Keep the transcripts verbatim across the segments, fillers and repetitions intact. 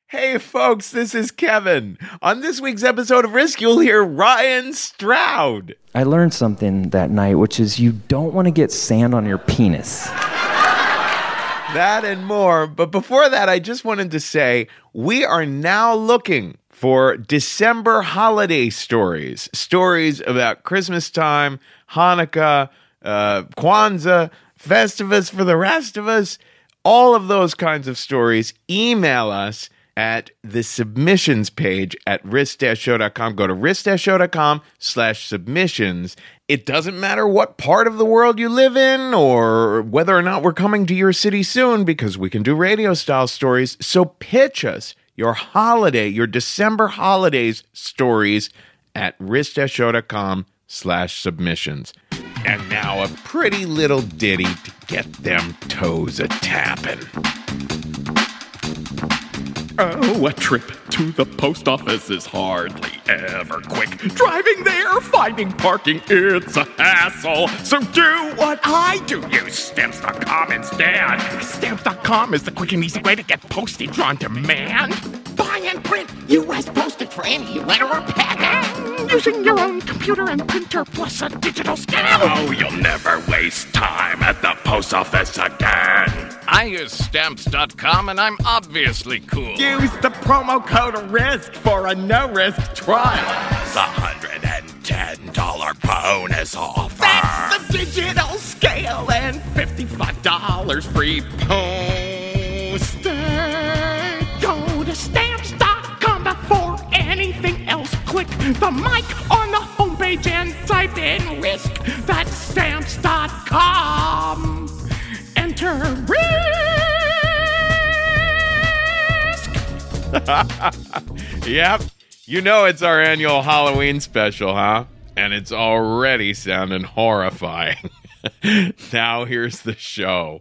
Hey folks, this is Kevin. On this week's episode of Risk, you'll hear Ryan Stroud. I learned something that night, which is you don't want to get sand on your penis. That and more. But before that, I just wanted to say we are now looking for December holiday stories. Stories about Christmas time, Hanukkah, uh, Kwanzaa, Festivus for the rest of us. All of those kinds of stories. Email us at the submissions page at risk dash show dot com. Go to risk dash show dot com slash submissions. It doesn't matter what part of the world you live in or whether or not we're coming to your city soon, because we can do radio-style stories. So pitch us your holiday, your December holidays stories at risk dash show dot com slash submissions. And now a pretty little ditty to get them toes a-tapping. Oh, a trip to the post office is hardly ever quick. Driving there, finding parking, it's a hassle. So do what I do. Use Stamps dot com instead. Stamps dot com is the quick and easy way to get postage on demand. Buy and print U S postage for any letter or packet. Using your own computer and printer plus a digital scan. Oh, you'll never waste time at the post office again. I use Stamps dot com and I'm obviously cool. Use the promo code RISK for a no-risk trial. It's a one hundred ten dollars bonus offer. That's the digital scale and fifty-five dollars free postage. Go to Stamps dot com before anything else. Click the mic on the homepage and type in RISK. That's Stamps dot com. Enter RISK. Yep. You know it's our annual Halloween special, huh? And it's already sounding horrifying. Now here's the show.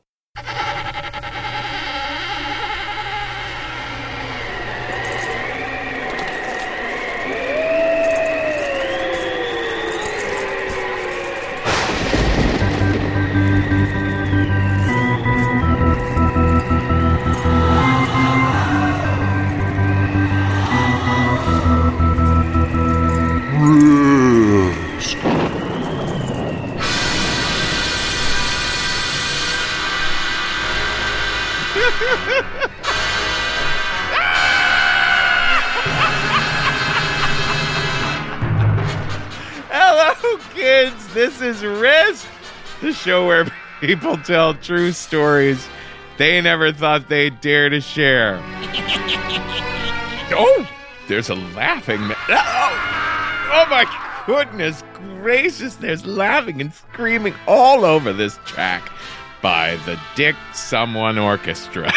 Hello, kids. This is Risk, the show where people tell true stories they never thought they'd dare to share. Oh, there's a laughing man. Oh, oh my goodness gracious. There's laughing and screaming all over this track by the Dick Someone Orchestra.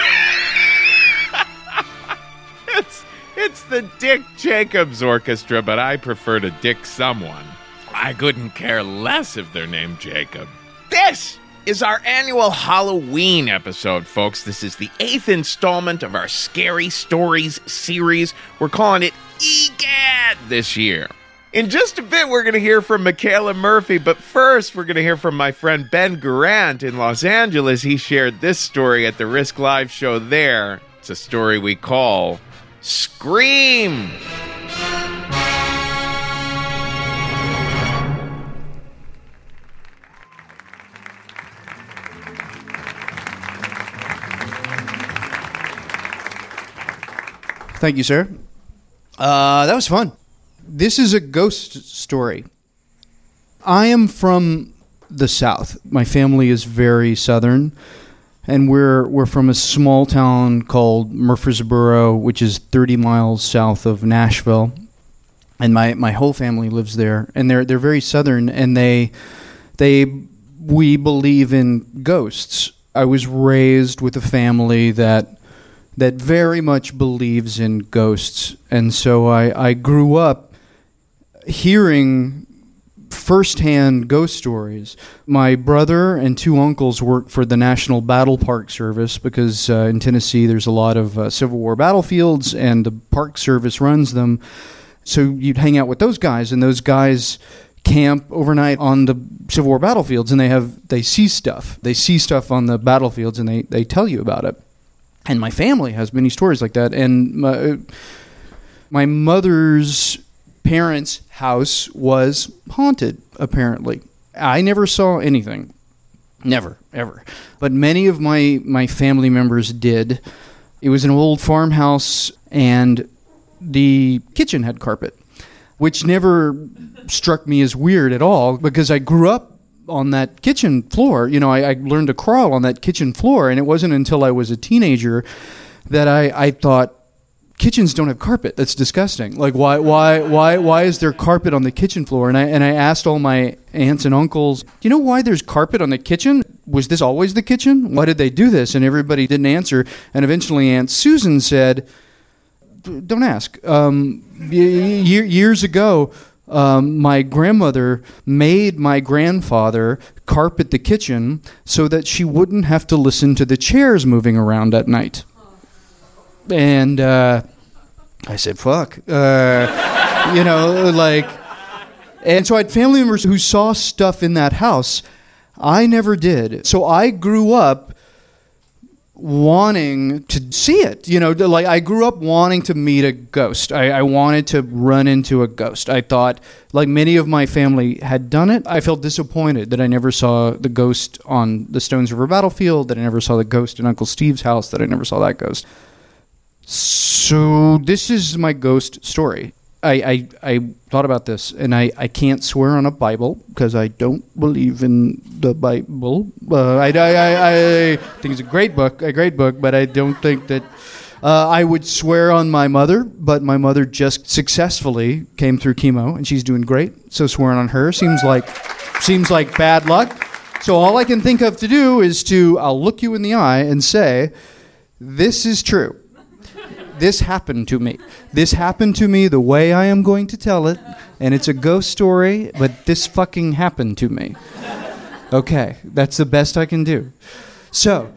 it's, it's the Dick Jacobs Orchestra, but I prefer to Dick Someone. I couldn't care less if they're named Jacob. This is our annual Halloween episode, folks. This is the eighth installment of our Scary Stories series. We're calling it EGAD this year. In just a bit, we're going to hear from Michaela Murphy, but first, we're going to hear from my friend Ben Garant in Los Angeles. He shared this story at the Risk Live show there. It's a story we call Scream! Thank you, sir. Uh, that was fun. This is a ghost story. I am from the South. My family is very Southern, and we're we're from a small town called Murfreesboro, which is thirty miles south of Nashville. And my, my whole family lives there, and they're they're very Southern, and they they we believe in ghosts. I was raised with a family that that very much believes in ghosts, and so I, I grew up hearing firsthand ghost stories. My brother and two uncles worked for the National Battle Park Service because uh, in Tennessee there's a lot of uh, Civil War battlefields, and the Park Service runs them. So you'd hang out with those guys, and those guys camp overnight on the Civil War battlefields, and they have they see stuff. They see stuff on the battlefields, and they, they tell you about it. And my family has many stories like that. And my, my mother's parents' house was haunted, apparently. I never saw anything. Never, ever. But many of my, my family members did. It was an old farmhouse, and the kitchen had carpet, which never struck me as weird at all because I grew up on that kitchen floor. You know, I, I learned to crawl on that kitchen floor, and it wasn't until I was a teenager that I, I thought, kitchens don't have carpet. That's disgusting. Like, why, why, why, why is there carpet on the kitchen floor? And I and I asked all my aunts and uncles, do you know why there's carpet on the kitchen? Was this always the kitchen? Why did they do this? And everybody didn't answer. And eventually, Aunt Susan said, "Don't ask." Um, y- years ago, um, my grandmother made my grandfather carpet the kitchen so that she wouldn't have to listen to the chairs moving around at night. And uh, I said, fuck. Uh, you know, like... And so I had family members who saw stuff in that house. I never did. So I grew up wanting to see it. You know, like I grew up wanting to meet a ghost. I, I wanted to run into a ghost. I thought, like many of my family had done it, I felt disappointed that I never saw the ghost on the Stones River battlefield, that I never saw the ghost in Uncle Steve's house, that I never saw that ghost. So this is my ghost story. I, I, I thought about this, and I, I can't swear on a Bible because I don't believe in the Bible. Uh, I, I, I, I think it's a great book, a great book, but I don't think that... Uh, I would swear on my mother, but my mother just successfully came through chemo, and she's doing great. So swearing on her seems like seems like bad luck. So all I can think of to do is to, I'll look you in the eye and say, this is true. This happened to me. This happened to me the way I am going to tell it, and it's a ghost story, but this fucking happened to me. Okay, that's the best I can do. So,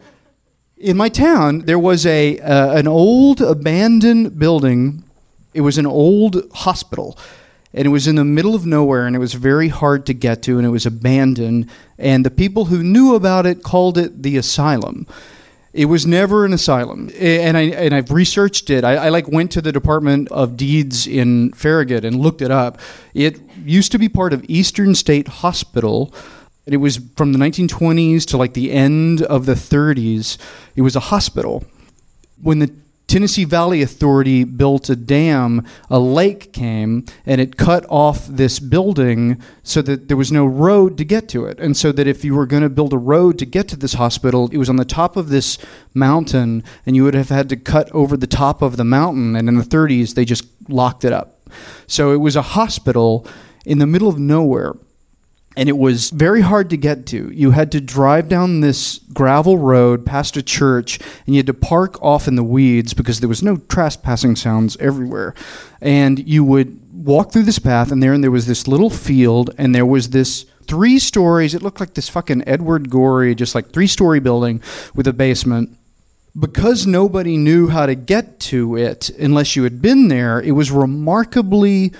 in my town, there was a uh, an old abandoned building. It was an old hospital, and it was in the middle of nowhere, and it was very hard to get to, and it was abandoned, and the people who knew about it called it the asylum. It was never an asylum, and I and I've researched it. I, I like went to the Department of Deeds in Farragut and looked it up. It used to be part of Eastern State Hospital. And it was from the nineteen twenties to like the end of the thirties. It was a hospital. When the Tennessee Valley Authority built a dam, a lake came and it cut off this building so that there was no road to get to it. And so that if you were going to build a road to get to this hospital, it was on the top of this mountain, and you would have had to cut over the top of the mountain. And in the thirties, they just locked it up. So it was a hospital in the middle of nowhere. And it was very hard to get to. You had to drive down this gravel road past a church, and you had to park off in the weeds because there was no trespassing sounds everywhere. And you would walk through this path, and there and there was this little field, and there was this three stories. It looked like this fucking Edward Gorey, just like three-story building with a basement. Because nobody knew how to get to it unless you had been there, it was remarkably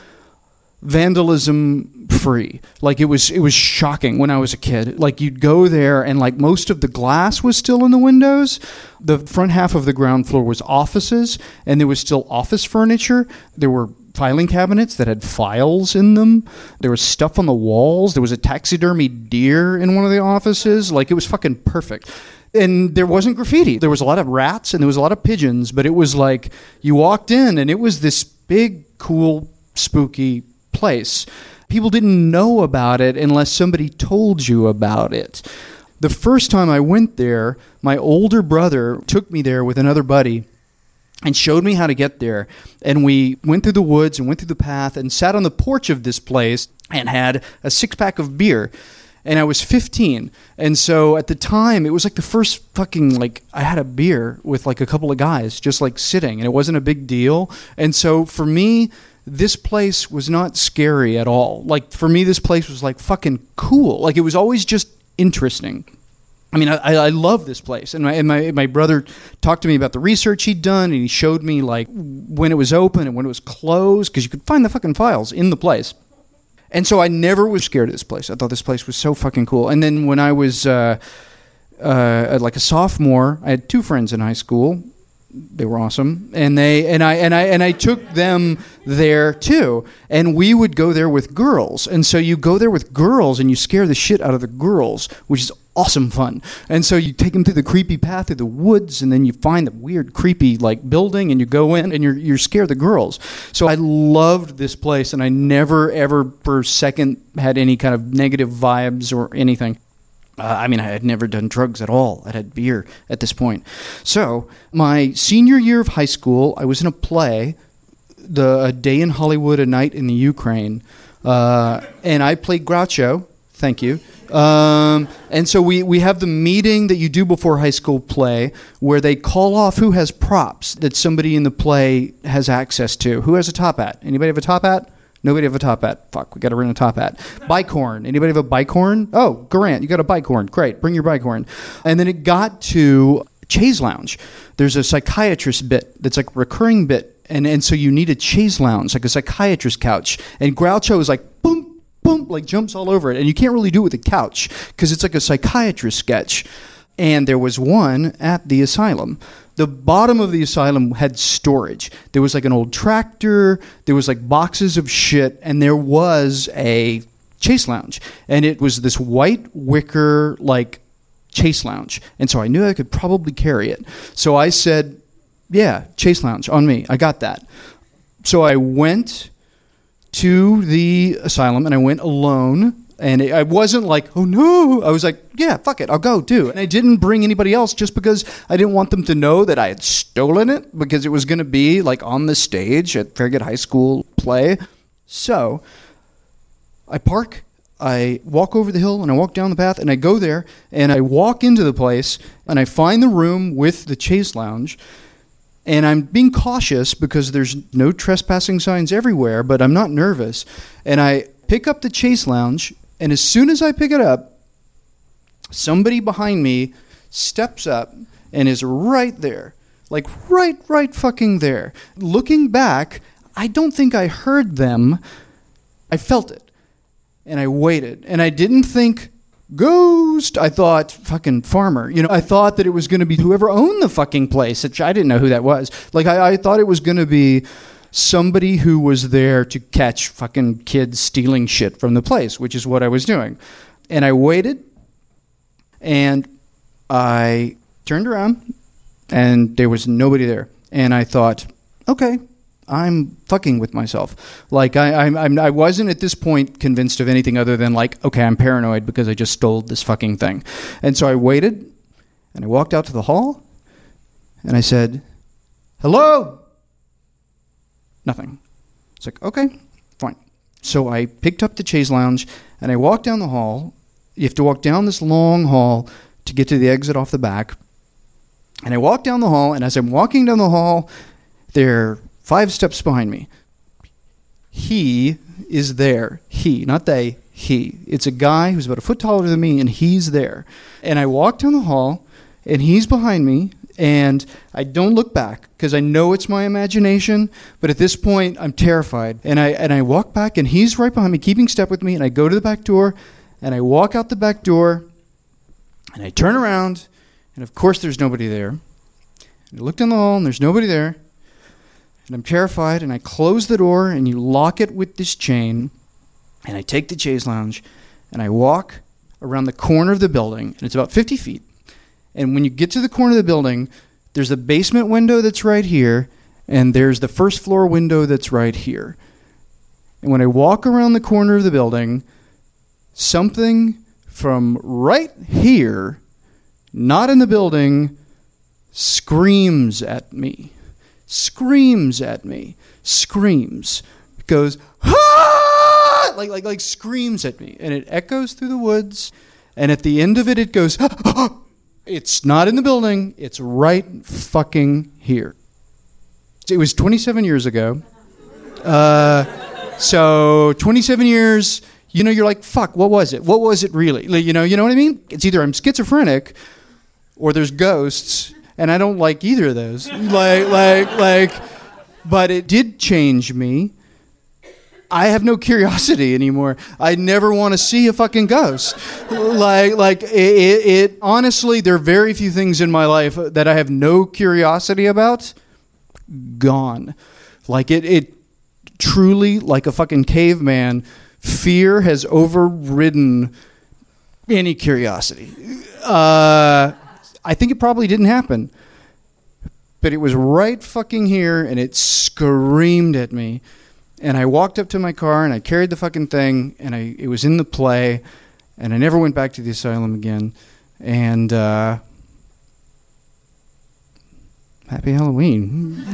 vandalism free. Like it was it was shocking when I was a kid. Like you'd go there and like most of the glass was still in the windows. The front half of the ground floor was offices, and there was still office furniture. There were filing cabinets that had files in them. There was stuff on the walls. There was a taxidermy deer in one of the offices. Like it was fucking perfect. And there wasn't graffiti. There was a lot of rats and there was a lot of pigeons, but it was like you walked in and it was this big, cool, spooky place. People didn't know about it unless somebody told you about it. The first time I went there, my older brother took me there with another buddy and showed me how to get there. And we went through the woods and went through the path and sat on the porch of this place and had a six-pack of beer. And I was fifteen. And so at the time, it was like the first fucking, like, I had a beer with like a couple of guys just like sitting, and it wasn't a big deal. And so for me, this place was not scary at all. Like, for me, this place was, like, fucking cool. Like, it was always just interesting. I mean, I, I love this place. And my, and my my brother talked to me about the research he'd done, and he showed me, like, when it was open and when it was closed, because you could find the fucking files in the place. And so I never was scared of this place. I thought this place was so fucking cool. And then when I was, uh, uh, like, a sophomore, I had two friends in high school. They were awesome, and they and I and I and I took them there too. And we would go there with girls, and so you go there with girls, and you scare the shit out of the girls, which is awesome fun. And so you take them through the creepy path through the woods, and then you find the weird, creepy like building, and you go in, and you're you're scared the girls. So I loved this place, and I never ever per second had any kind of negative vibes or anything. Uh, I mean, I had never done drugs at all. I'd had beer at this point. So, my senior year of high school, I was in a play, the A Day in Hollywood, A Night in the Ukraine, uh, and I played Groucho. Thank you. Um, and so we, we have the meeting that you do before high school play where they call off who has props that somebody in the play has access to. Who has a top hat? Anybody have a top hat? Nobody have a top hat. Fuck, we got to bring a top hat. Bike horn. Anybody have a bike horn? Oh, Garant, you got a bike horn. Great, bring your bike horn. And then it got to Chaise Lounge. There's a psychiatrist bit that's like a recurring bit. And, and so you need a chaise lounge, like a psychiatrist couch. And Groucho is like, boom, boom, like jumps all over it. And you can't really do it with a couch because it's like a psychiatrist sketch. And there was one at the asylum. The bottom of the asylum had storage. There was like an old tractor, there was like boxes of shit, and there was a chaise lounge. And it was this white wicker, like, chaise lounge. And so I knew I could probably carry it. So I said, yeah, chaise lounge on me. I got that. So I went to the asylum, and I went alone. And it, I wasn't like, oh no. I was like, yeah, fuck it, I'll go too. And I didn't bring anybody else just because I didn't want them to know that I had stolen it, because it was going to be like on the stage at Farragut High School play. So I park, I walk over the hill, and I walk down the path, and I go there, and I walk into the place, and I find the room with the chaise lounge. And I'm being cautious because there's no trespassing signs everywhere, but I'm not nervous. And I pick up the chaise lounge. And as soon as I pick it up, somebody behind me steps up and is right there. Like right, right fucking there. Looking back, I don't think I heard them. I felt it. And I waited. And I didn't think, ghost. I thought, fucking farmer. You know, I thought that it was going to be whoever owned the fucking place, which I didn't know who that was. Like, I, I thought it was going to be somebody who was there to catch fucking kids stealing shit from the place, which is what I was doing. And I waited, and I turned around, and there was nobody there. And I thought, okay, I'm fucking with myself. Like, I, I, I'm, I wasn't at this point convinced of anything other than like, okay, I'm paranoid because I just stole this fucking thing. And so I waited, and I walked out to the hall, and I said, hello? Nothing. It's like, okay, fine. So I picked up the chaise lounge, and I walked down the hall. You have to walk down this long hall to get to the exit off the back. And I walked down the hall, and as I'm walking down the hall, they're five steps behind me. He is there. He, not they, he. It's a guy who's about a foot taller than me, and he's there. And I walk down the hall, and he's behind me, and I don't look back because I know it's my imagination, but at this point I'm terrified. And I and I walk back, and he's right behind me, keeping step with me, and I go to the back door, and I walk out the back door, and I turn around, and of course there's nobody there. And I look down the hall, and there's nobody there, and I'm terrified, and I close the door, and you lock it with this chain, and I take the chaise lounge, and I walk around the corner of the building, and it's about fifty feet. And when you get to the corner of the building, there's a basement window that's right here, and there's the first floor window that's right here. And when I walk around the corner of the building, something from right here, not in the building, screams at me. Screams at me. Screams. Goes, ah! Like, like, like screams at me. And it echoes through the woods. And at the end of it, it goes, ah! It's not in the building. It's right fucking here. It was twenty-seven years ago. Uh, so twenty-seven years, you know, you're like, fuck, what was it? What was it really? Like, you know, you know what I mean? It's either I'm schizophrenic or there's ghosts, and I don't like either of those. Like, like, like, but it did change me. I have no curiosity anymore. I never want to see a fucking ghost. Like, like it, it, it, honestly, there are very few things in my life that I have no curiosity about. Gone. Like it, it truly, like a fucking caveman, fear has overridden any curiosity. Uh, I think it probably didn't happen. But it was right fucking here, and it screamed at me. And I walked up to my car, and I carried the fucking thing, and I it was in the play, and I never went back to the asylum again. And uh, happy Halloween.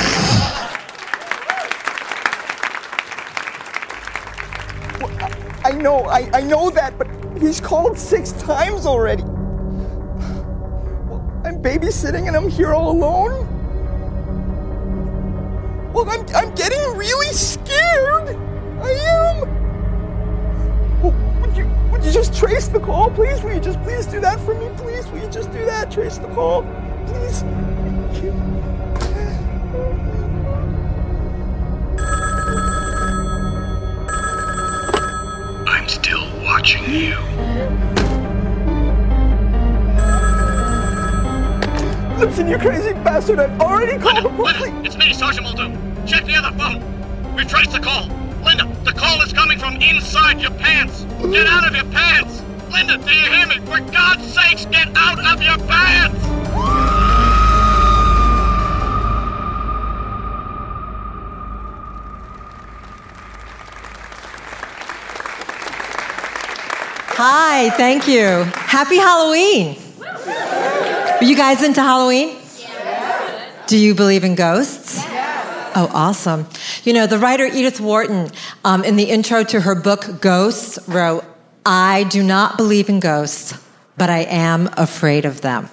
I know, I, I know that, but he's called six times already. Well, I'm babysitting and I'm here all alone. Well, I'm, I'm getting really scared. I am. Well, would you, would you just trace the call, please? Will you just please do that for me, please? Will you just do that? Trace the call, please. Thank you. I'm still watching you. Listen, you crazy bastard, I've already called the police. Linda, it's me, Sergeant Muldoon. Check the other phone. We've traced the call. Linda, the call is coming from inside your pants. Get out of your pants. Linda, do you hear me? For God's sakes, get out of your pants! Hi, thank you. Happy Halloween. Are you guys into Halloween? Yeah. Do you believe in ghosts? Yeah. Oh, awesome. You know, the writer Edith Wharton, um, in the intro to her book, Ghosts, wrote, I do not believe in ghosts, but I am afraid of them.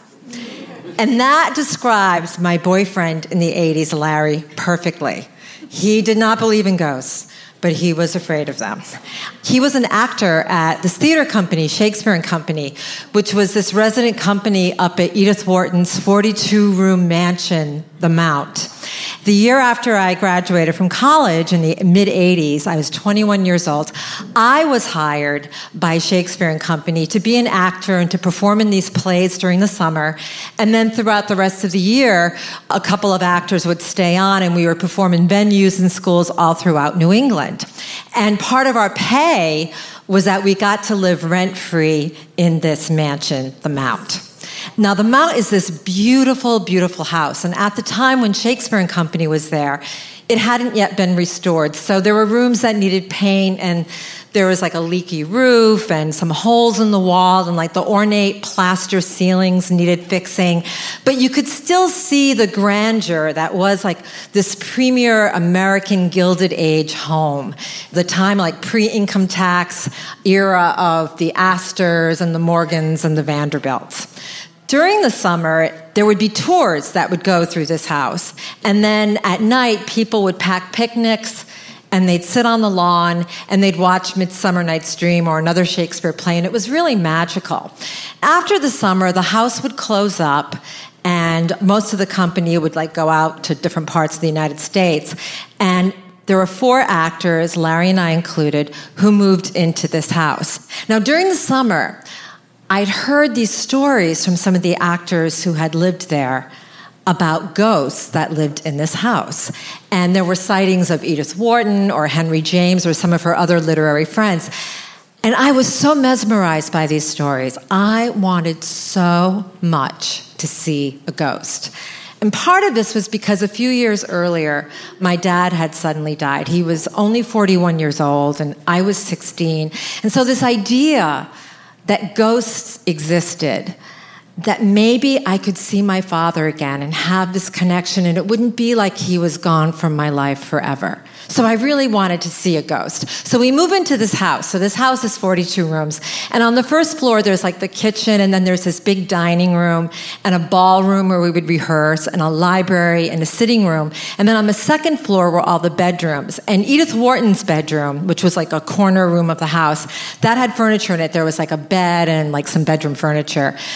And that describes my boyfriend in the eighties, Larry, perfectly. He did not believe in ghosts, but he was afraid of them. He was an actor at this theater company, Shakespeare and Company, which was this resident company up at Edith Wharton's forty-two room mansion, The Mount. The year after I graduated from college in the mid-eighties, I was twenty-one years old, I was hired by Shakespeare and Company to be an actor and to perform in these plays during the summer. And then throughout the rest of the year, a couple of actors would stay on and we would perform in venues and schools all throughout New England. And part of our pay was that we got to live rent-free in this mansion, The Mount. Now, The Mount is this beautiful, beautiful house. And at the time when Shakespeare and Company was there, it hadn't yet been restored. So there were rooms that needed paint, and there was like a leaky roof and some holes in the wall, and like the ornate plaster ceilings needed fixing. But you could still see the grandeur that was like this premier American Gilded Age home. The time like pre-income tax era of the Astors and the Morgans and the Vanderbilts. During the summer, there would be tours that would go through this house. And then at night, people would pack picnics, and they'd sit on the lawn, and they'd watch Midsummer Night's Dream or another Shakespeare play, and it was really magical. After the summer, the house would close up, and most of the company would like go out to different parts of the United States. And there were four actors, Larry and I included, who moved into this house. Now, during the summer, I'd heard these stories from some of the actors who had lived there about ghosts that lived in this house. And there were sightings of Edith Wharton or Henry James or some of her other literary friends. And I was so mesmerized by these stories. I wanted so much to see a ghost. And part of this was because a few years earlier, my dad had suddenly died. He was only forty-one years old, and I was sixteen. And so this idea that ghosts existed, that maybe I could see my father again and have this connection, and it wouldn't be like he was gone from my life forever. So I really wanted to see a ghost. So we move into this house. So this house is forty-two rooms. And on the first floor, there's like the kitchen, and then there's this big dining room and a ballroom where we would rehearse, and a library and a sitting room. And then on the second floor were all the bedrooms. And Edith Wharton's bedroom, which was like a corner room of the house, that had furniture in it. There was like a bed and like some bedroom furniture. And then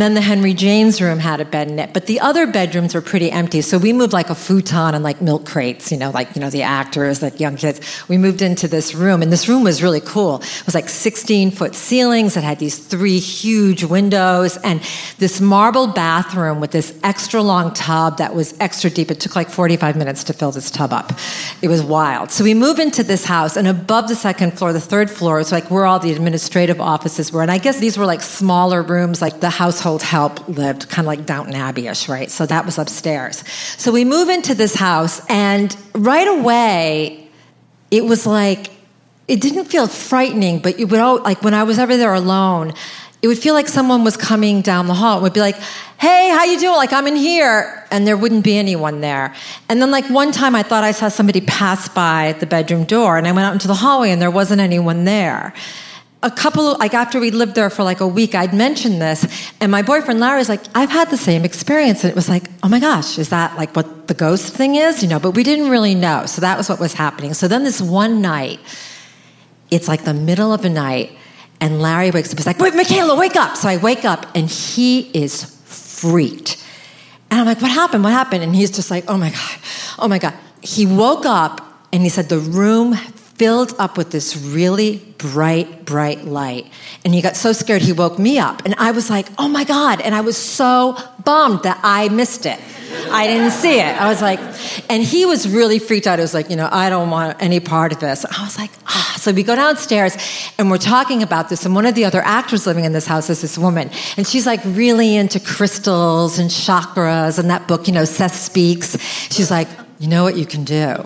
then the Henry James room had a bed in it. But the other bedrooms were pretty empty. So we moved like a futon and like milk crates, you know, like, you know, the actors, like young kids. We moved into this room, and this room was really cool. It was like sixteen-foot ceilings. It had these three huge windows and this marble bathroom with this extra long tub that was extra deep. It took like forty-five minutes to fill this tub up. It was wild. So we move into this house, and above the second floor, the third floor, it's like where all the administrative offices were. And I guess these were like smaller rooms, like the household help lived, kind of like Downton Abbey-ish, right? So that was upstairs. So we move into this house, and right away, it was like, it didn't feel frightening, but it would all, like when I was ever there alone, it would feel like someone was coming down the hall. It would be like, hey, how you doing? Like, I'm in here. And there wouldn't be anyone there. And then like one time I thought I saw somebody pass by the bedroom door, and I went out into the hallway and there wasn't anyone there. A couple, like after we lived there for like a week, I'd mentioned this, and my boyfriend Larry was like, I've had the same experience. And it was like, oh my gosh, is that like what the ghost thing is? You know, but we didn't really know. So that was what was happening. So then this one night, it's like the middle of the night, and Larry wakes up. He's like, wait, Michaela, wake up. So I wake up, and he is freaked. And I'm like, what happened? What happened? And he's just like, oh my God, oh my God. He woke up, and he said the room filled up with this really bright, bright light. And he got so scared, he woke me up. And I was like, oh my God. And I was so bummed that I missed it. I didn't see it. I was like, and he was really freaked out. He was like, you know, I don't want any part of this. I was like, ah. So we go downstairs, and we're talking about this. And one of the other actors living in this house is this woman. And she's like really into crystals and chakras and that book, you know, Seth Speaks. She's like, you know what you can do?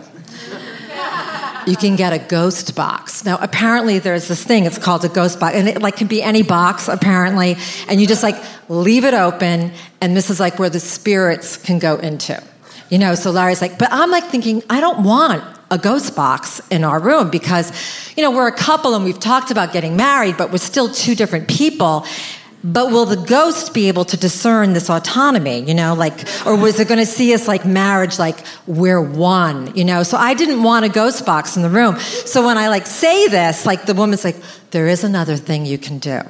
You can get a ghost box. Now, apparently there's this thing, it's called a ghost box, and it like can be any box, apparently, and you just like leave it open, and this is like where the spirits can go into. You know, so Larry's like, but I'm like thinking, I don't want a ghost box in our room because, you know, we're a couple and we've talked about getting married, but we're still two different people. But will the ghost be able to discern this autonomy, you know, like, or was it going to see us like marriage, like we're one, you know? So I didn't want a ghost box in the room. So when I like say this, like the woman's like, there is another thing you can do.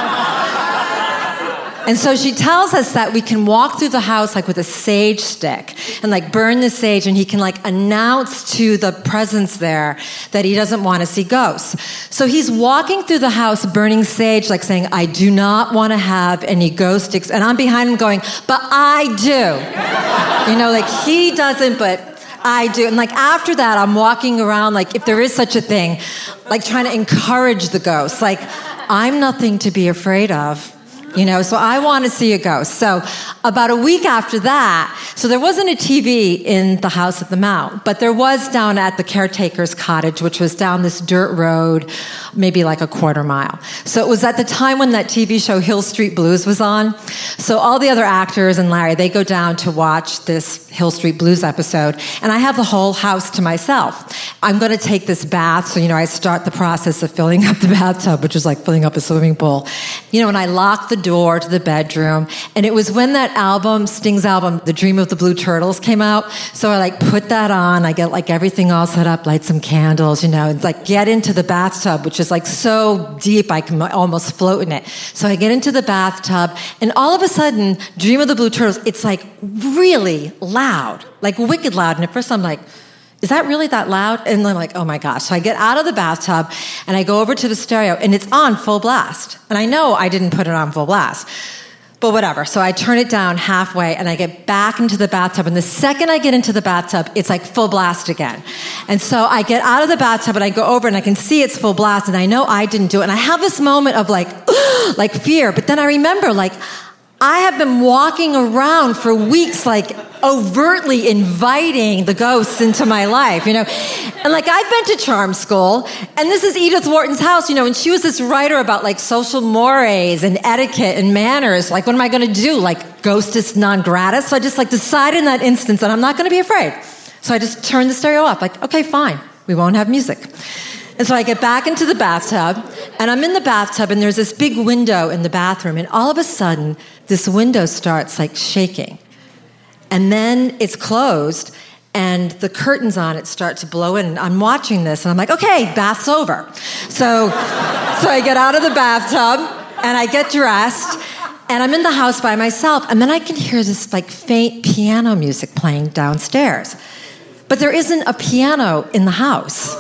And so she tells us that we can walk through the house like with a sage stick and like burn the sage, and he can like announce to the presence there that he doesn't want to see ghosts. So he's walking through the house burning sage, like saying, I do not want to have any ghost ex-. And I'm behind him going, but I do. You know, like he doesn't, but I do. And like after that, I'm walking around like if there is such a thing, like trying to encourage the ghosts. Like, I'm nothing to be afraid of. You know, so I want to see a ghost. So about a week after that, so there wasn't a T V in the house at the Mount, but there was down at the caretaker's cottage, which was down this dirt road, maybe like a quarter mile. So it was at the time when that T V show Hill Street Blues was on. So all the other actors and Larry, they go down to watch this Hill Street Blues episode, and I have the whole house to myself. I'm going to take this bath, so, you know, I start the process of filling up the bathtub, which is like filling up a swimming pool. You know, and I lock the door to the bedroom, and it was when that album, Sting's album, The Dream of the Blue Turtles, came out. So I like put that on, I get like everything all set up, light some candles, you know, and like get into the bathtub, which is like so deep I can almost float in it. So I get into the bathtub, and all of a sudden, Dream of the Blue Turtles, it's like really loud, like wicked loud. And at first I'm like, is that really that loud? And I'm like, oh my gosh. So I get out of the bathtub and I go over to the stereo, and it's on full blast. And I know I didn't put it on full blast, but whatever. So I turn it down halfway and I get back into the bathtub. And the second I get into the bathtub, it's like full blast again. And so I get out of the bathtub and I go over and I can see it's full blast, and I know I didn't do it. And I have this moment of like, like fear. But then I remember, like, I have been walking around for weeks, like overtly inviting the ghosts into my life, you know? And like, I've been to charm school, and this is Edith Wharton's house, you know, and she was this writer about like social mores and etiquette and manners. Like, what am I going to do? Like, ghostis non gratis? So I just like decided in that instance that I'm not going to be afraid. So I just turned the stereo off, like, okay, fine, we won't have music. And so I get back into the bathtub, and I'm in the bathtub, and there's this big window in the bathroom, and all of a sudden, this window starts like shaking. And then it's closed, and the curtains on it start to blow in. And I'm watching this, and I'm like, okay, bath's over. So, so I get out of the bathtub, and I get dressed, And I'm in the house by myself, and then I can hear this like faint piano music playing downstairs. But there isn't a piano in the house.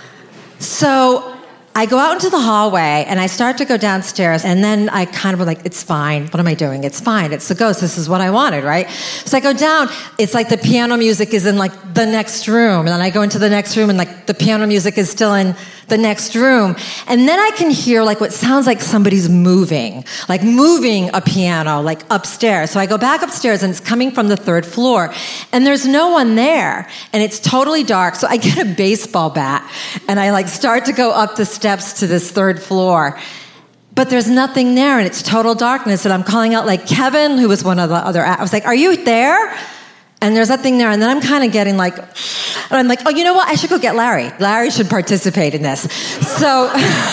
So I go out into the hallway, and I start to go downstairs, and then I kind of like, it's fine. What am I doing? It's fine. It's the ghost. This is what I wanted, right? So I go down. It's like the piano music is in like the next room, and then I go into the next room, and like the piano music is still in the next room. And then I can hear like what sounds like somebody's moving, like moving a piano, like upstairs. So I go back upstairs, and it's coming from the third floor, and there's no one there, and it's totally dark. So I get a baseball bat, and I like start to go up the steps to this third floor. But there's nothing there, and it's total darkness, and I'm calling out like Kevin, who was one of the other, I was like, are you there? And there's nothing there, and then I'm kind of getting like, and I'm like, oh, you know what? I should go get Larry. Larry should participate in this. So,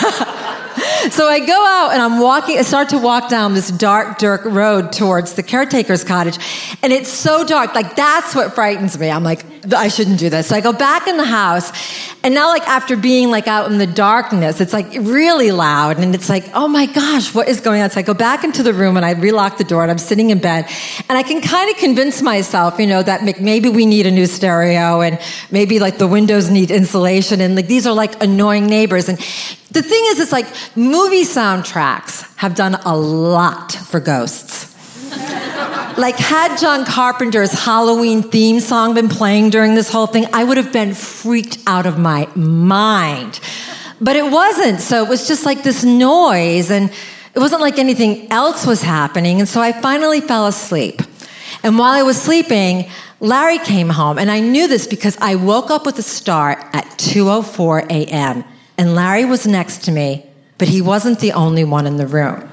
so I go out, and I'm walking, I start to walk down this dark, dirt road towards the caretaker's cottage, and it's so dark. Like, that's what frightens me. I'm like, I shouldn't do this. So I go back in the house, and now, like, after being, like, out in the darkness, it's, like, really loud, and it's like, oh, my gosh, what is going on? So I go back into the room, and I relock the door, and I'm sitting in bed, and I can kind of convince myself, you know, that maybe we need a new stereo, and maybe, like, the windows need insulation, and, like, these are, like, annoying neighbors. And the thing is, it's like movie soundtracks have done a lot for ghosts. Like, had John Carpenter's Halloween theme song been playing during this whole thing, I would have been freaked out of my mind. But it wasn't, so it was just like this noise, and it wasn't like anything else was happening, and so I finally fell asleep. And while I was sleeping, Larry came home, and I knew this because I woke up with a start at two oh four a.m., and Larry was next to me, but he wasn't the only one in the room.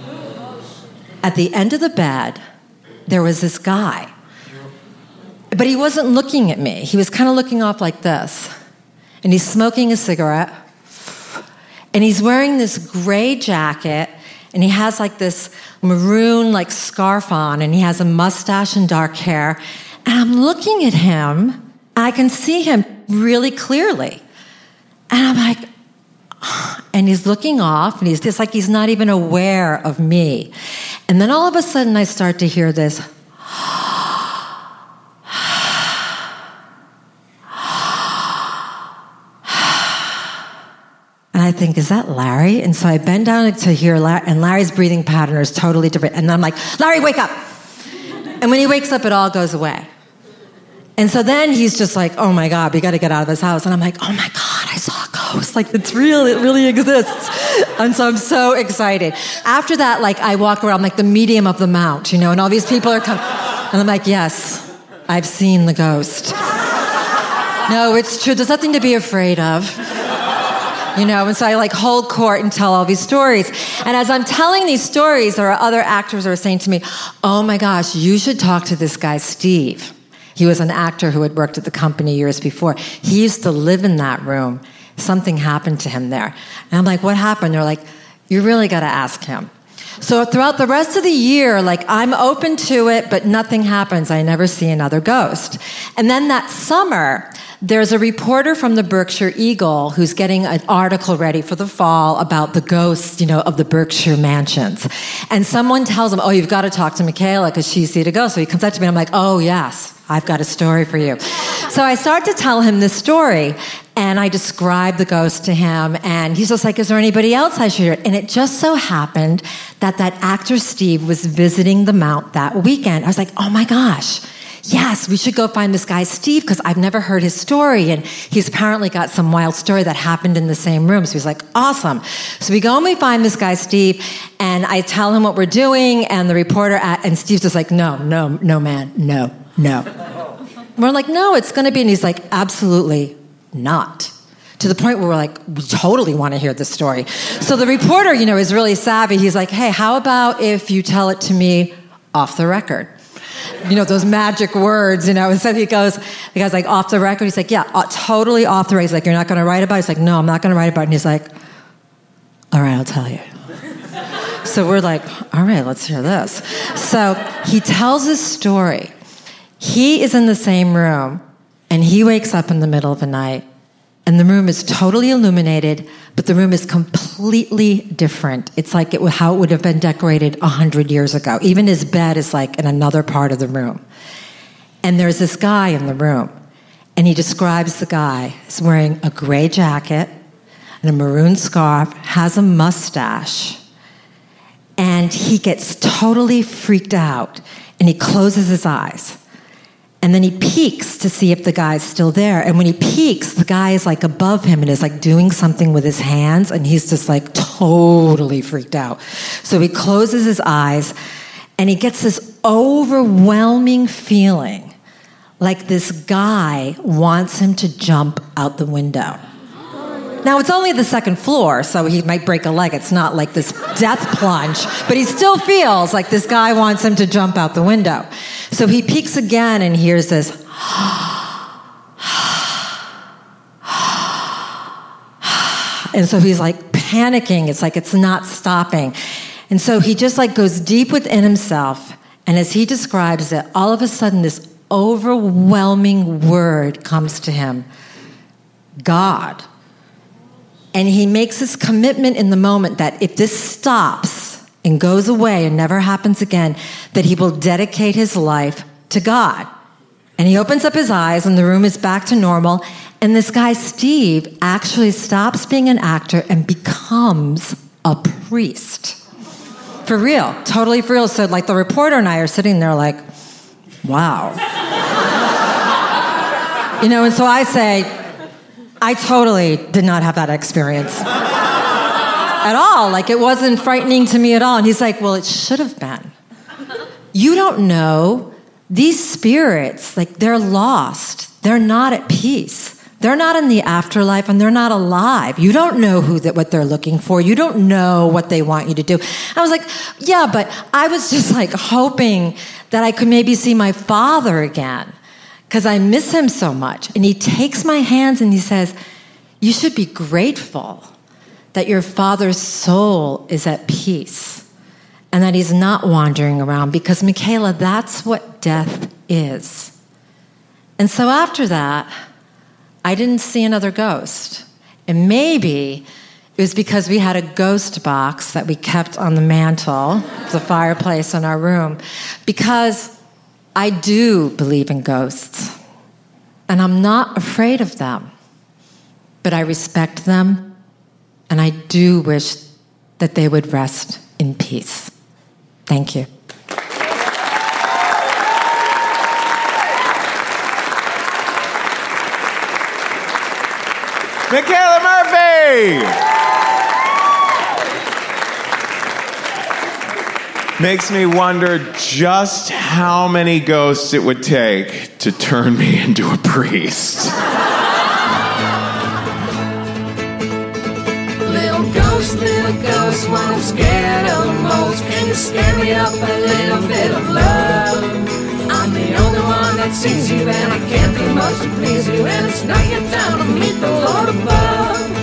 At the end of the bed, there was this guy. But he wasn't looking at me. He was kind of looking off like this. And he's smoking a cigarette. And he's wearing this gray jacket. And he has like this maroon like scarf on. And he has a mustache and dark hair. And I'm looking at him. And I can see him really clearly. And I'm like, and he's looking off, and he's just like he's not even aware of me. And then all of a sudden, I start to hear this. And I think, is that Larry? And so I bend down to hear Larry, and Larry's breathing pattern is totally different. And I'm like, Larry, wake up. And when he wakes up, it all goes away. And so then he's just like, oh my God, we got to get out of this house. And I'm like, oh my God, I saw a ghost. Like, it's real. It really exists. And so I'm so excited. After that, like, I walk around like the medium of the mount, you know, and all these people are coming. And I'm like, yes, I've seen the ghost. No, it's true. There's nothing to be afraid of. You know, and so I like hold court and tell all these stories. And as I'm telling these stories, there are other actors who are saying to me, oh my gosh, you should talk to this guy, Steve. He was an actor who had worked at the company years before. He used to live in that room. Something happened to him there. And I'm like, what happened? They're like, you really got to ask him. So throughout the rest of the year, like, I'm open to it, but nothing happens. I never see another ghost. And then that summer, there's a reporter from the Berkshire Eagle who's getting an article ready for the fall about the ghosts, you know, of the Berkshire mansions. And someone tells him, oh, you've got to talk to Michaela because she's seen a ghost. So he comes up to me and I'm like, oh, yes, I've got a story for you. So I start to tell him this story, and I describe the ghost to him, and he's just like, is there anybody else I should hear it? And it just so happened that that actor Steve was visiting the Mount that weekend. I was like, oh my gosh, yes, we should go find this guy Steve, because I've never heard his story, and he's apparently got some wild story that happened in the same room. So he's like, awesome. So we go and we find this guy Steve, and I tell him what we're doing, and the reporter, at, and Steve's just like, no, no, no, man, no, no. We're like, no, it's going to be, and he's like, absolutely not. To the point where we're like, we totally want to hear this story. So the reporter, you know, is really savvy. He's like, hey, how about if you tell it to me off the record? You know, those magic words, you know. And so he goes, the guy's like, off the record? He's like, yeah, uh, totally off the record. He's like, you're not going to write about it? He's like, no, I'm not going to write about it. And he's like, all right, I'll tell you. So we're like, all right, let's hear this. So he tells his story. He is in the same room, and he wakes up in the middle of the night, and the room is totally illuminated, but the room is completely different. It's like it, how it would have been decorated a hundred years ago. Even his bed is like in another part of the room. And there's this guy in the room, and he describes the guy as wearing a gray jacket and a maroon scarf, has a mustache, and he gets totally freaked out, and he closes his eyes. And then he peeks to see if the guy's still there. And when he peeks, the guy is like above him and is like doing something with his hands, and he's just like totally freaked out. So he closes his eyes, and he gets this overwhelming feeling like this guy wants him to jump out the window. Now, it's only the second floor, so he might break a leg. It's not like this death plunge, but he still feels like this guy wants him to jump out the window. So he peeks again and hears this. And so he's like panicking. It's like it's not stopping. And so he just like goes deep within himself. And as he describes it, all of a sudden this overwhelming word comes to him. God. And he makes this commitment in the moment that if this stops and goes away and never happens again, that he will dedicate his life to God. And he opens up his eyes and the room is back to normal. And this guy, Steve, actually stops being an actor and becomes a priest. For real, totally for real. So like the reporter and I are sitting there like, wow. You know, and so I say, I totally did not have that experience at all. Like, it wasn't frightening to me at all. And he's like, well, it should have been. You don't know. These spirits, like, they're lost. They're not at peace. They're not in the afterlife, and they're not alive. You don't know who that what they're looking for. You don't know what they want you to do. I was like, yeah, but I was just, like, hoping that I could maybe see my father again, because I miss him so much. And he takes my hands and he says, you should be grateful that your father's soul is at peace and that he's not wandering around, because, Michaela, that's what death is. And so after that, I didn't see another ghost. And maybe it was because we had a ghost box that we kept on the mantle, the fireplace in our room, because I do believe in ghosts, and I'm not afraid of them, but I respect them, and I do wish that they would rest in peace. Thank you. Michaela Murphy! Makes me wonder just how many ghosts it would take to turn me into a priest. Little ghost, little ghost, what I'm scared of the most. Can you scare me up a little bit of love? I'm the only one that sees you, and I can't do much to please you, and it's not your time to meet the Lord above.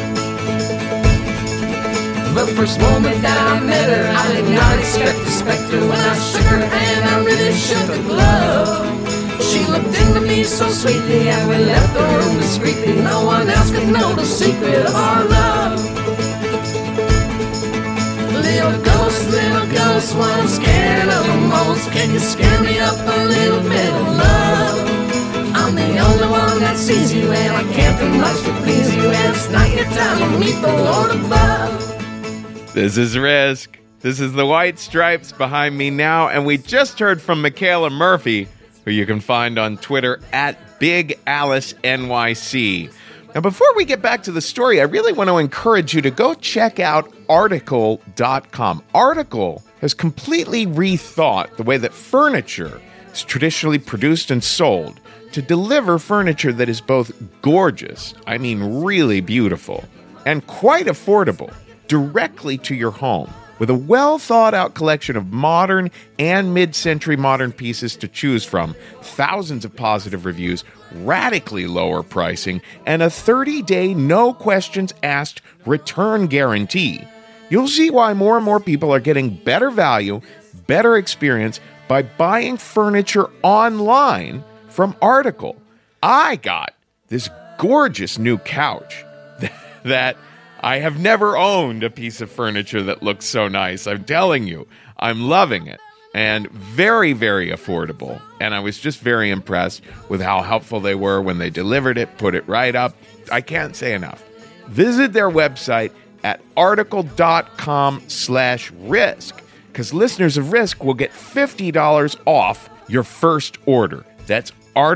The first moment that I met her, I did not expect a specter. When I shook her hand, I really shook a glove. She looked into me so sweetly, and we left the room discreetly. No one else could know the secret of our love. Little ghost, little ghost, what I'm scared of the most. Can you scare me up a little bit of love? I'm the only one that sees you, and I can't do much to please you, and it's not your time to meet the Lord above. This is Risk. This is the White Stripes behind me now, and we just heard from Michaela Murphy, who you can find on Twitter at Big Alice N Y C. Now, before we get back to the story, I really want to encourage you to go check out Article dot com. Article has completely rethought the way that furniture is traditionally produced and sold to deliver furniture that is both gorgeous, I mean really beautiful, and quite affordable, directly to your home, with a well-thought-out collection of modern and mid-century modern pieces to choose from, thousands of positive reviews, radically lower pricing, and a thirty-day no-questions-asked return guarantee. You'll see why more and more people are getting better value, better experience by buying furniture online from Article. I got this gorgeous new couch that I have never owned a piece of furniture that looks so nice. I'm telling you, I'm loving it. And very, very affordable. And I was just very impressed with how helpful they were when they delivered it, put it right up. I can't say enough. Visit their website at article.com slash risk, because listeners of Risk will get fifty dollars off your first order. That's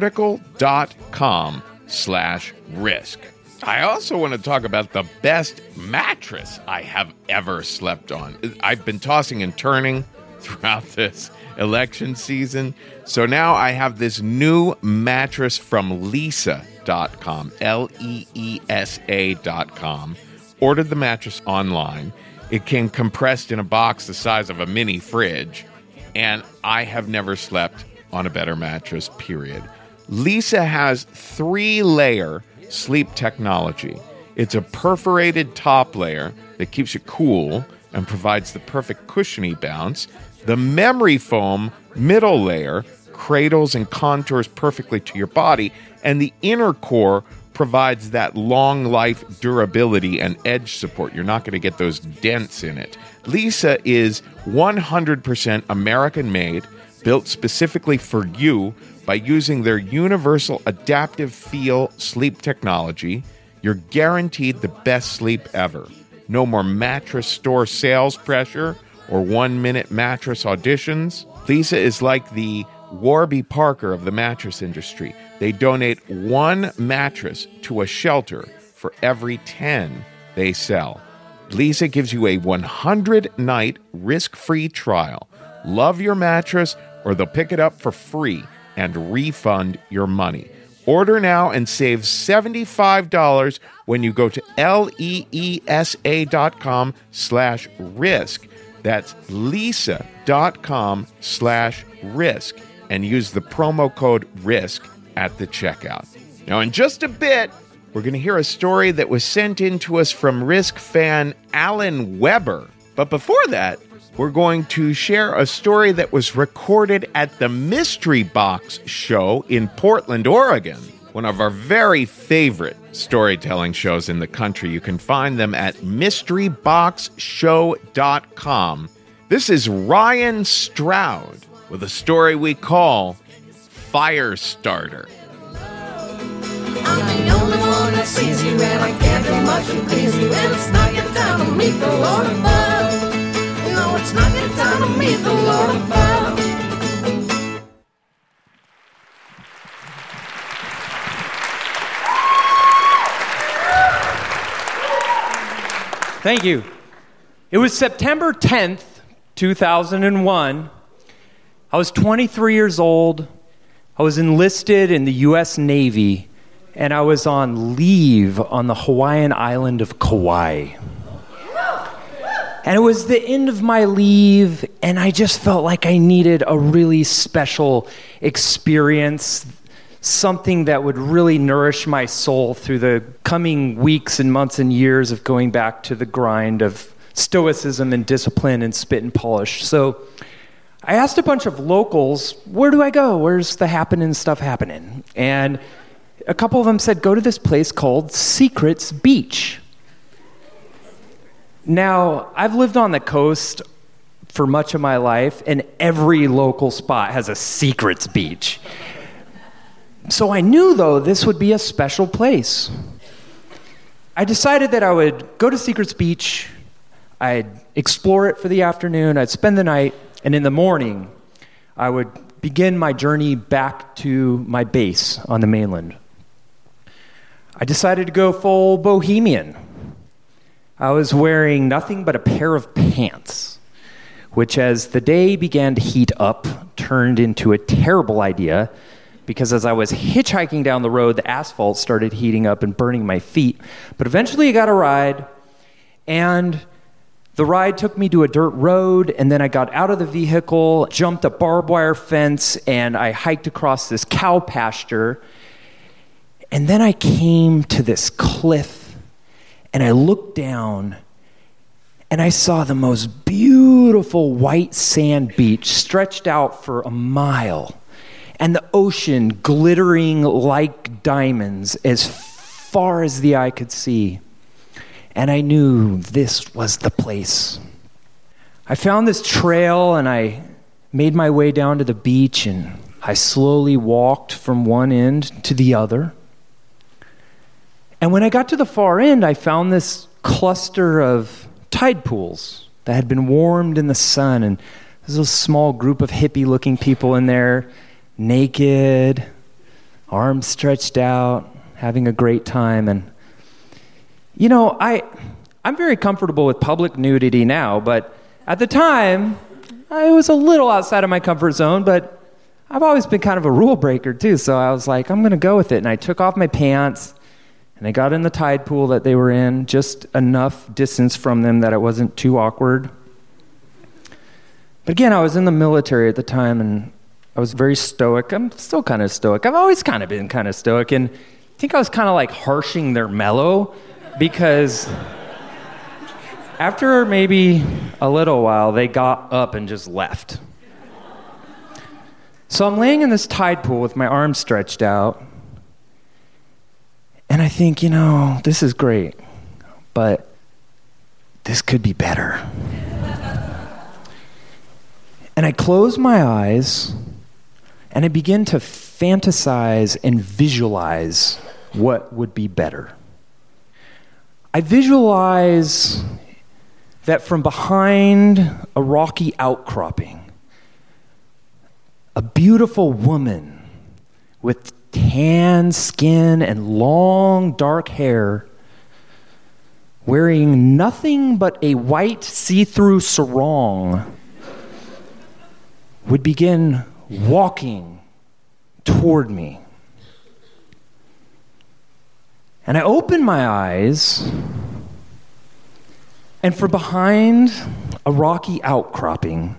article.com slash risk. I also want to talk about the best mattress I have ever slept on. I've been tossing and turning throughout this election season. So now I have this new mattress from leesa dot com, L E E S A dot com. Ordered the mattress online. It came compressed in a box the size of a mini fridge, and I have never slept on a better mattress, period. Leesa has three-layer sleep technology. It's a perforated top layer that keeps you cool and provides the perfect cushiony bounce. The memory foam middle layer cradles and contours perfectly to your body, and the inner core provides that long life durability and edge support. You're not going to get those dents in it. Leesa is one hundred percent American made, built specifically for you by using their universal adaptive feel sleep technology. You're guaranteed the best sleep ever. No more mattress store sales pressure or one-minute mattress auditions. Leesa is like the Warby Parker of the mattress industry. They donate one mattress to a shelter for every ten they sell. Leesa gives you a one hundred night risk-free trial. Love your mattress, or they'll pick it up for free and refund your money. Order now and save seventy-five dollars when you go to leesa.com slash risk. That's leesa.com slash risk and use the promo code RISK at the checkout. Now, in just a bit, we're going to hear a story that was sent in to us from Risk fan Alan Weber. But before that, we're going to share a story that was recorded at the Mystery Box show in Portland, Oregon. One of our very favorite storytelling shows in the country. You can find them at mystery box show dot com. This is Ryan Stroud with a story we call Firestarter. I'm the only one that sees you, and I can't do much to please you, and it's not your time to meet the Lord above. No, it's not your time to meet the Lord above. Thank you. It was September tenth, two thousand one. I was twenty-three years old. I was enlisted in the U S Navy, and I was on leave on the Hawaiian island of Kauai. And it was the end of my leave, and I just felt like I needed a really special experience, something that would really nourish my soul through the coming weeks and months and years of going back to the grind of stoicism and discipline and spit and polish. So I asked a bunch of locals, where do I go? Where's the happening stuff happening? And a couple of them said, go to this place called Secrets Beach. Now, I've lived on the coast for much of my life, and every local spot has a Secrets Beach. So I knew, though, this would be a special place. I decided that I would go to Secrets Beach, I'd explore it for the afternoon, I'd spend the night, and in the morning, I would begin my journey back to my base on the mainland. I decided to go full bohemian. I was wearing nothing but a pair of pants, which as the day began to heat up, turned into a terrible idea, because as I was hitchhiking down the road, the asphalt started heating up and burning my feet. But eventually I got a ride, and the ride took me to a dirt road, and then I got out of the vehicle, jumped a barbed wire fence, and I hiked across this cow pasture. And then I came to this cliff, and I looked down, and I saw the most beautiful white sand beach stretched out for a mile, and the ocean glittering like diamonds as far as the eye could see. And I knew this was the place. I found this trail and I made my way down to the beach, and I slowly walked from one end to the other. And when I got to the far end, I found this cluster of tide pools that had been warmed in the sun, and there's a small group of hippie-looking people in there, naked, arms stretched out, having a great time. And you know, I, I'm very comfortable with public nudity now, but at the time, I was a little outside of my comfort zone, but I've always been kind of a rule breaker too, so I was like, I'm going to go with it. And I took off my pants, and I got in the tide pool that they were in, just enough distance from them that it wasn't too awkward. But again, I was in the military at the time, and I was very stoic. I'm still kind of stoic. I've always kind of been kind of stoic, and I think I was kind of like harshing their mellow, because after maybe a little while, they got up and just left. So I'm laying in this tide pool with my arms stretched out, and I think, you know, this is great, but this could be better. And I close my eyes, and I begin to fantasize and visualize what would be better. I visualize that from behind a rocky outcropping, a beautiful woman with tan skin and long dark hair, wearing nothing but a white see-through sarong, would begin walking toward me. And I open my eyes, and from behind a rocky outcropping,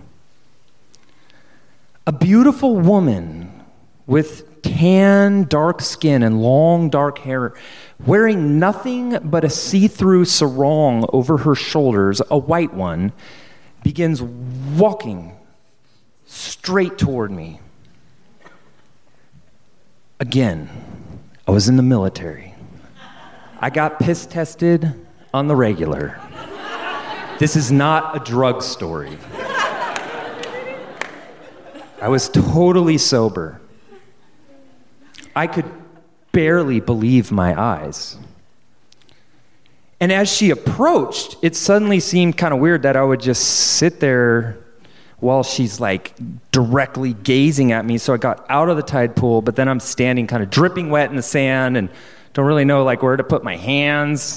a beautiful woman with tan, dark skin and long, dark hair, wearing nothing but a see-through sarong over her shoulders, a white one, begins walking straight toward me. Again, I was in the military. I got piss tested on the regular. This is not a drug story. I was totally sober. I could barely believe my eyes. And as she approached, it suddenly seemed kind of weird that I would just sit there while she's like directly gazing at me. So I got out of the tide pool, but then I'm standing kind of dripping wet in the sand and don't really know like where to put my hands.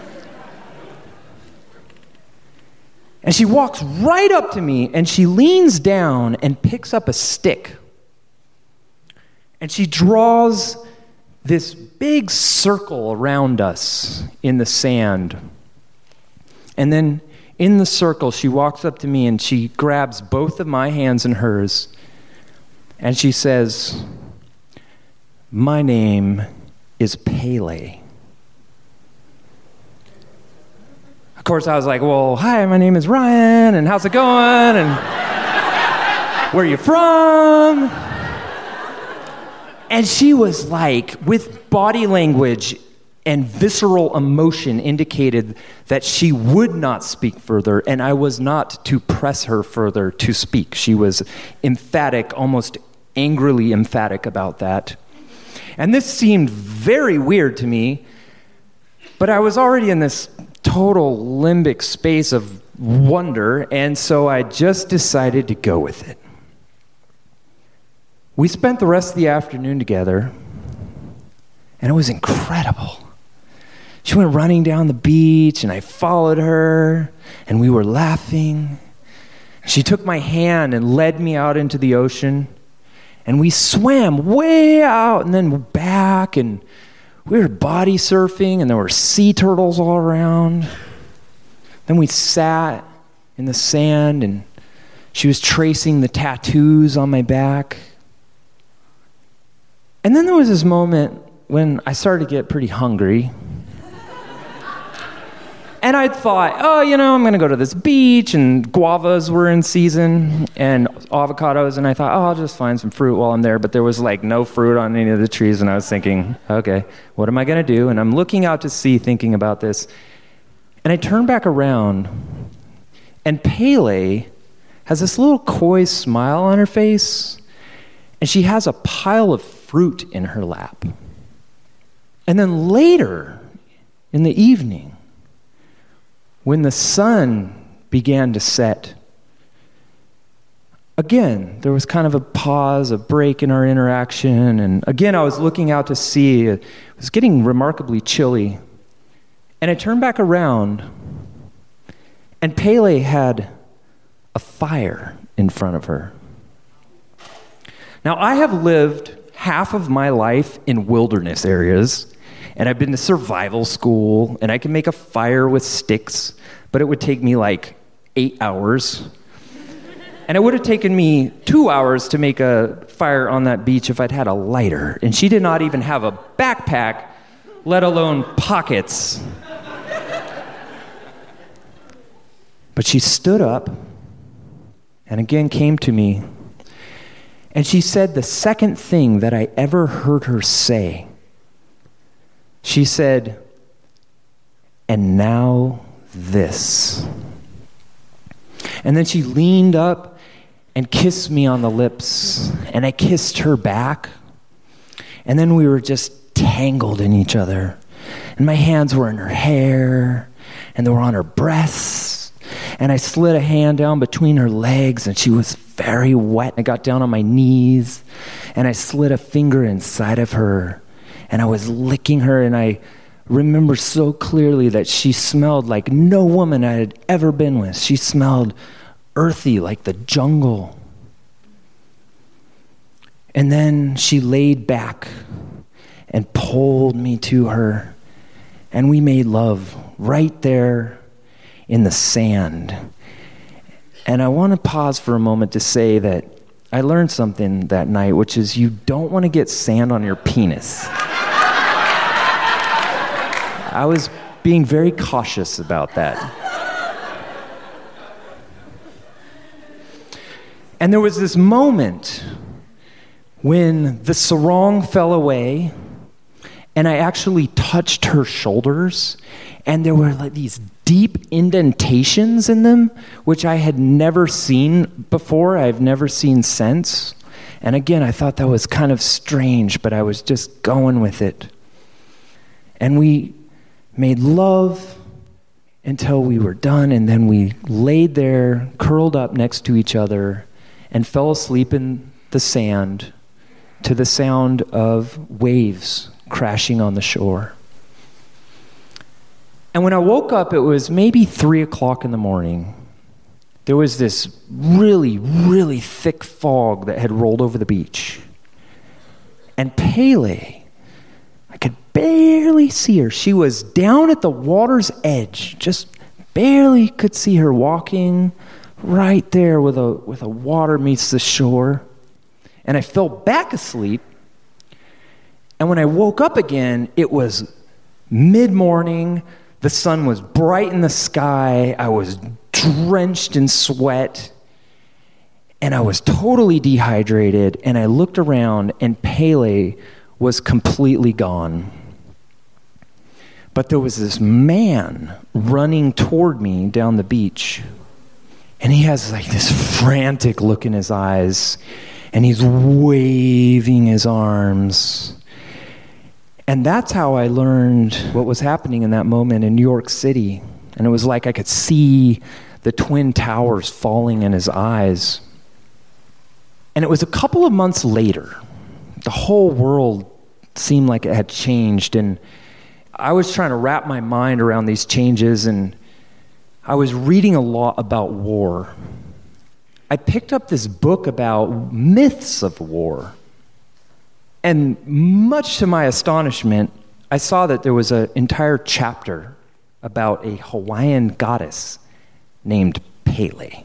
And she walks right up to me, and she leans down and picks up a stick. And she draws this big circle around us in the sand. And then in the circle, she walks up to me and she grabs both of my hands in hers. And she says, "My name is Pele." Of course, I was like, well, hi, my name is Ryan, and how's it going? And where are you from? And she was like, with body language and visceral emotion, indicated that she would not speak further, and I was not to press her further to speak. She was emphatic, almost angrily emphatic about that. And this seemed very weird to me, but I was already in this total limbic space of wonder, and so I just decided to go with it. We spent the rest of the afternoon together, and it was incredible. She went running down the beach, and I followed her, and we were laughing. She took my hand and led me out into the ocean, and we swam way out and then back, and we were body surfing, and there were sea turtles all around. Then we sat in the sand, and she was tracing the tattoos on my back. And then there was this moment when I started to get pretty hungry. And And I thought, oh, you know, I'm going to go to this beach, and guavas were in season, and avocados, and I thought, oh, I'll just find some fruit while I'm there. But there was like no fruit on any of the trees, and I was thinking, okay, what am I going to do? And I'm looking out to sea thinking about this. And I turn back around, and Pele has this little coy smile on her face, and she has a pile of fruit in her lap. And then later in the evening, when the sun began to set, again, there was kind of a pause, a break in our interaction, and again, I was looking out to sea. It was getting remarkably chilly. And I turned back around, and Pele had a fire in front of her. Now, I have lived half of my life in wilderness areas, and I've been to survival school, and I can make a fire with sticks, but it would take me like eight hours. And it would have taken me two hours to make a fire on that beach if I'd had a lighter. And she did not even have a backpack, let alone pockets. But she stood up and again came to me, and she said the second thing that I ever heard her say. She said, "And now this." And then she leaned up and kissed me on the lips, and I kissed her back. And then we were just tangled in each other. And my hands were in her hair, and they were on her breasts. And I slid a hand down between her legs, and she was very wet. I got down on my knees, and I slid a finger inside of her, and I was licking her, and I remember so clearly that she smelled like no woman I had ever been with. She smelled earthy, like the jungle. And then she laid back and pulled me to her, and we made love right there in the sand. And I want to pause for a moment to say that I learned something that night, which is you don't want to get sand on your penis. I was being very cautious about that. And there was this moment when the sarong fell away, and I actually touched her shoulders, and there were like these deep indentations in them, which I had never seen before. I've never seen since. And again, I thought that was kind of strange, but I was just going with it. And we made love until we were done, and then we laid there, curled up next to each other, and fell asleep in the sand to the sound of waves crashing on the shore. And when I woke up, it was maybe three o'clock in the morning. There was this really, really thick fog that had rolled over the beach. And Pele, I could barely see her. She was down at the water's edge, just barely could see her walking right there where the, where the water meets the shore. And I fell back asleep. And when I woke up again, it was mid-morning. The sun was bright in the sky. I was drenched in sweat. And I was totally dehydrated. And I looked around, and Pele was completely gone. But there was this man running toward me down the beach. And he has like this frantic look in his eyes. And he's waving his arms. And that's how I learned what was happening in that moment in New York City. And it was like I could see the Twin Towers falling in his eyes. And it was a couple of months later. The whole world seemed like it had changed. And I was trying to wrap my mind around these changes. And I was reading a lot about war. I picked up this book about myths of war. And much to my astonishment, I saw that there was an entire chapter about a Hawaiian goddess named Pele.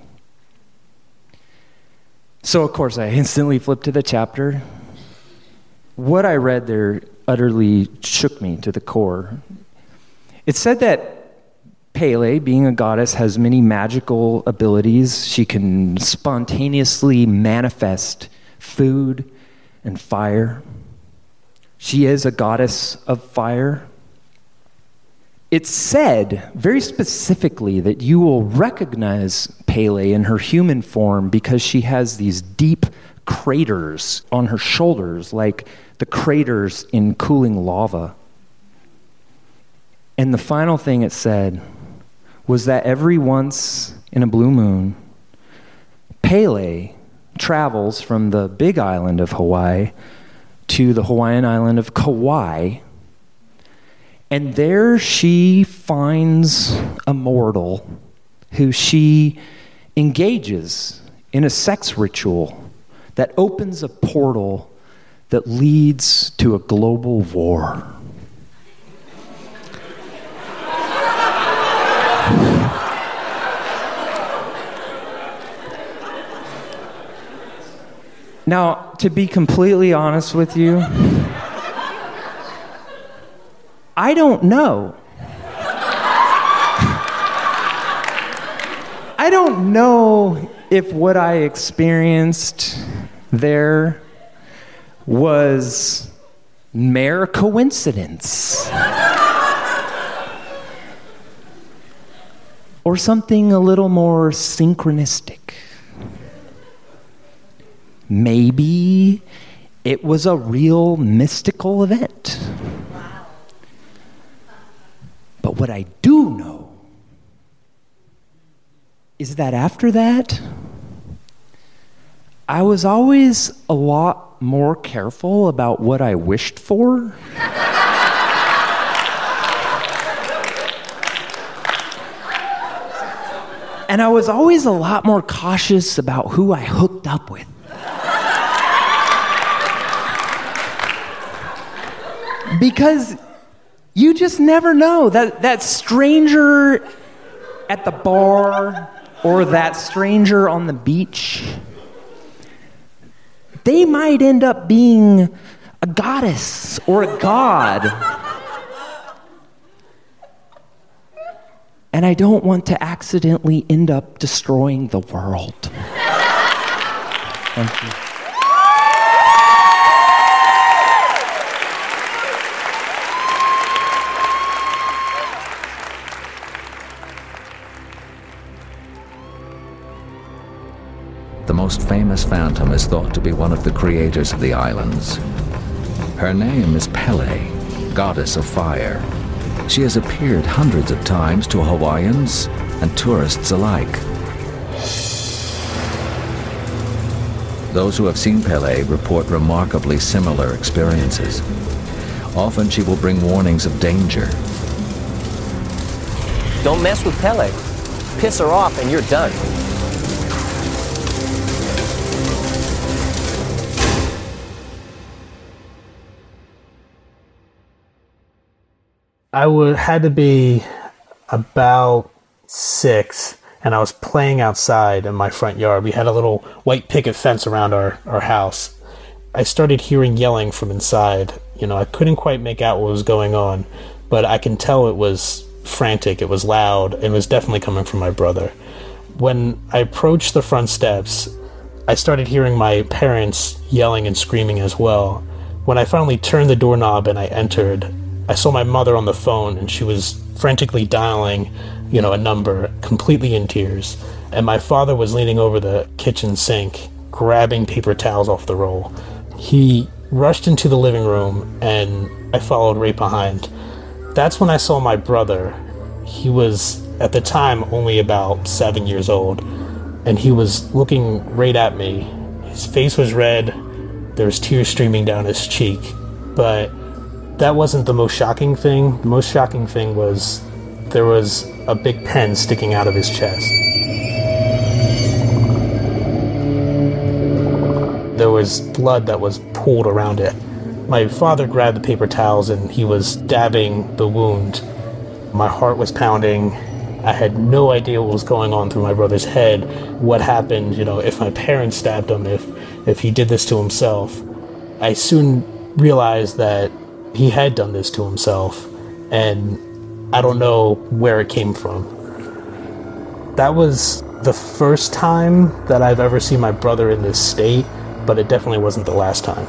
So, of course, I instantly flipped to the chapter. What I read there utterly shook me to the core. It said that Pele, being a goddess, has many magical abilities. She can spontaneously manifest food and fire. She is a goddess of fire. It's said very specifically that you will recognize Pele in her human form because she has these deep craters on her shoulders, like the craters in cooling lava. And the final thing it said was that every once in a blue moon, Pele travels from the big island of Hawaii to the Hawaiian island of Kauai, and there she finds a mortal who she engages in a sex ritual that opens a portal that leads to a global war. Now, to be completely honest with you, I don't know. I don't know if what I experienced there was mere coincidence or something a little more synchronistic. Maybe it was a real mystical event. Wow. But what I do know is that after that, I was always a lot more careful about what I wished for. And I was always a lot more cautious about who I hooked up with. Because you just never know. That, that stranger at the bar or that stranger on the beach, they might end up being a goddess or a god. And I don't want to accidentally end up destroying the world. Thank you. The most famous phantom is thought to be one of the creators of the islands. Her name is Pele, goddess of fire. She has appeared hundreds of times to Hawaiians and tourists alike. Those who have seen Pele report remarkably similar experiences. Often she will bring warnings of danger. Don't mess with Pele. Piss her off and you're done. I would had to be about six, and I was playing outside in my front yard. We had a little white picket fence around our, our house. I started hearing yelling from inside. You know, I couldn't quite make out what was going on, but I can tell it was frantic, it was loud, and it was definitely coming from my brother. When I approached the front steps, I started hearing my parents yelling and screaming as well. When I finally turned the doorknob and I entered, I saw my mother on the phone, and she was frantically dialing, you know, a number, completely in tears. And my father was leaning over the kitchen sink, grabbing paper towels off the roll. He rushed into the living room, and I followed right behind. That's when I saw my brother. He was, at the time, only about seven years old, and he was looking right at me. His face was red. There was tears streaming down his cheek, but that wasn't the most shocking thing. The most shocking thing was there was a big pen sticking out of his chest. There was blood that was pooled around it. My father grabbed the paper towels and he was dabbing the wound. My heart was pounding. I had no idea what was going on through my brother's head. What happened, you know, if my parents stabbed him, if, if he did this to himself. I soon realized that he had done this to himself, and I don't know where it came from. That was the first time that I've ever seen my brother in this state, but it definitely wasn't the last time.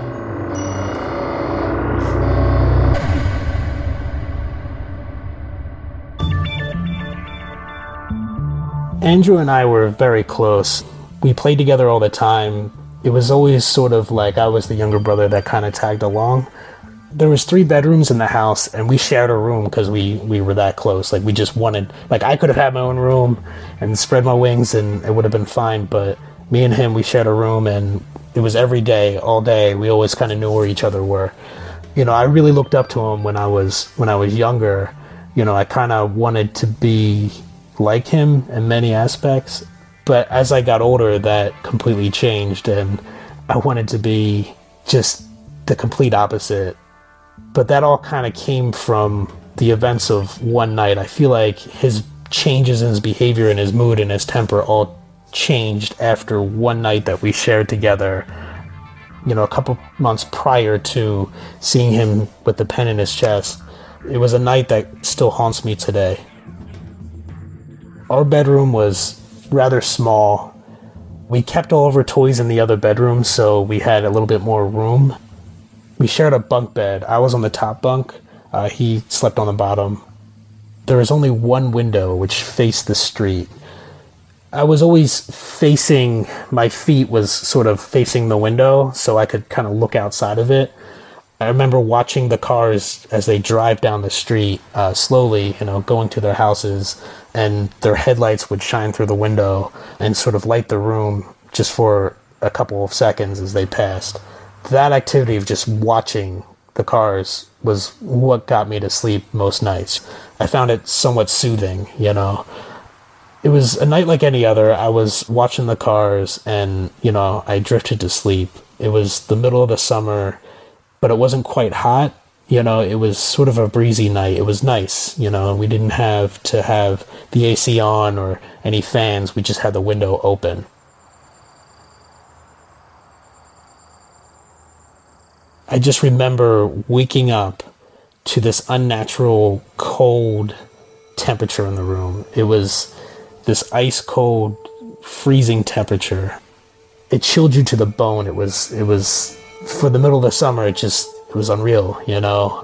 Andrew and I were very close. We played together all the time. It was always sort of like I was the younger brother that kind of tagged along. There was three bedrooms in the house, and we shared a room because we, we were that close. Like, we just wanted... Like, I could have had my own room and spread my wings, and it would have been fine, but me and him, we shared a room, and it was every day, all day. We always kind of knew where each other were. You know, I really looked up to him when I was when I was younger. You know, I kind of wanted to be like him in many aspects, but as I got older, that completely changed, and I wanted to be just the complete opposite. But that all kind of came from the events of one night. I feel like his changes in his behavior and his mood and his temper all changed after one night that we shared together, you know, a couple months prior to seeing him with the pen in his chest. It was a night that still haunts me today. Our bedroom was rather small. We kept all of our toys in the other bedroom, so we had a little bit more room. We shared a bunk bed. I was on the top bunk. Uh, he slept on the bottom. There was only one window which faced the street. I was always facing, my feet was sort of facing the window, so I could kind of look outside of it. I remember watching the cars as they drive down the street uh, slowly, you know, going to their houses, and their headlights would shine through the window and sort of light the room just for a couple of seconds as they passed. That activity of just watching the cars was what got me to sleep most nights. I found it somewhat soothing, you know. It was a night like any other. I was watching the cars and, you know, I drifted to sleep. It was the middle of the summer, but it wasn't quite hot. You know, it was sort of a breezy night. It was nice, you know. We didn't have to have the A C on or any fans. We just had the window open. I just remember waking up to this unnatural cold temperature in the room. It was this ice cold, freezing temperature. It chilled you to the bone. It was, it was, for the middle of the summer, it just, it was unreal, you know.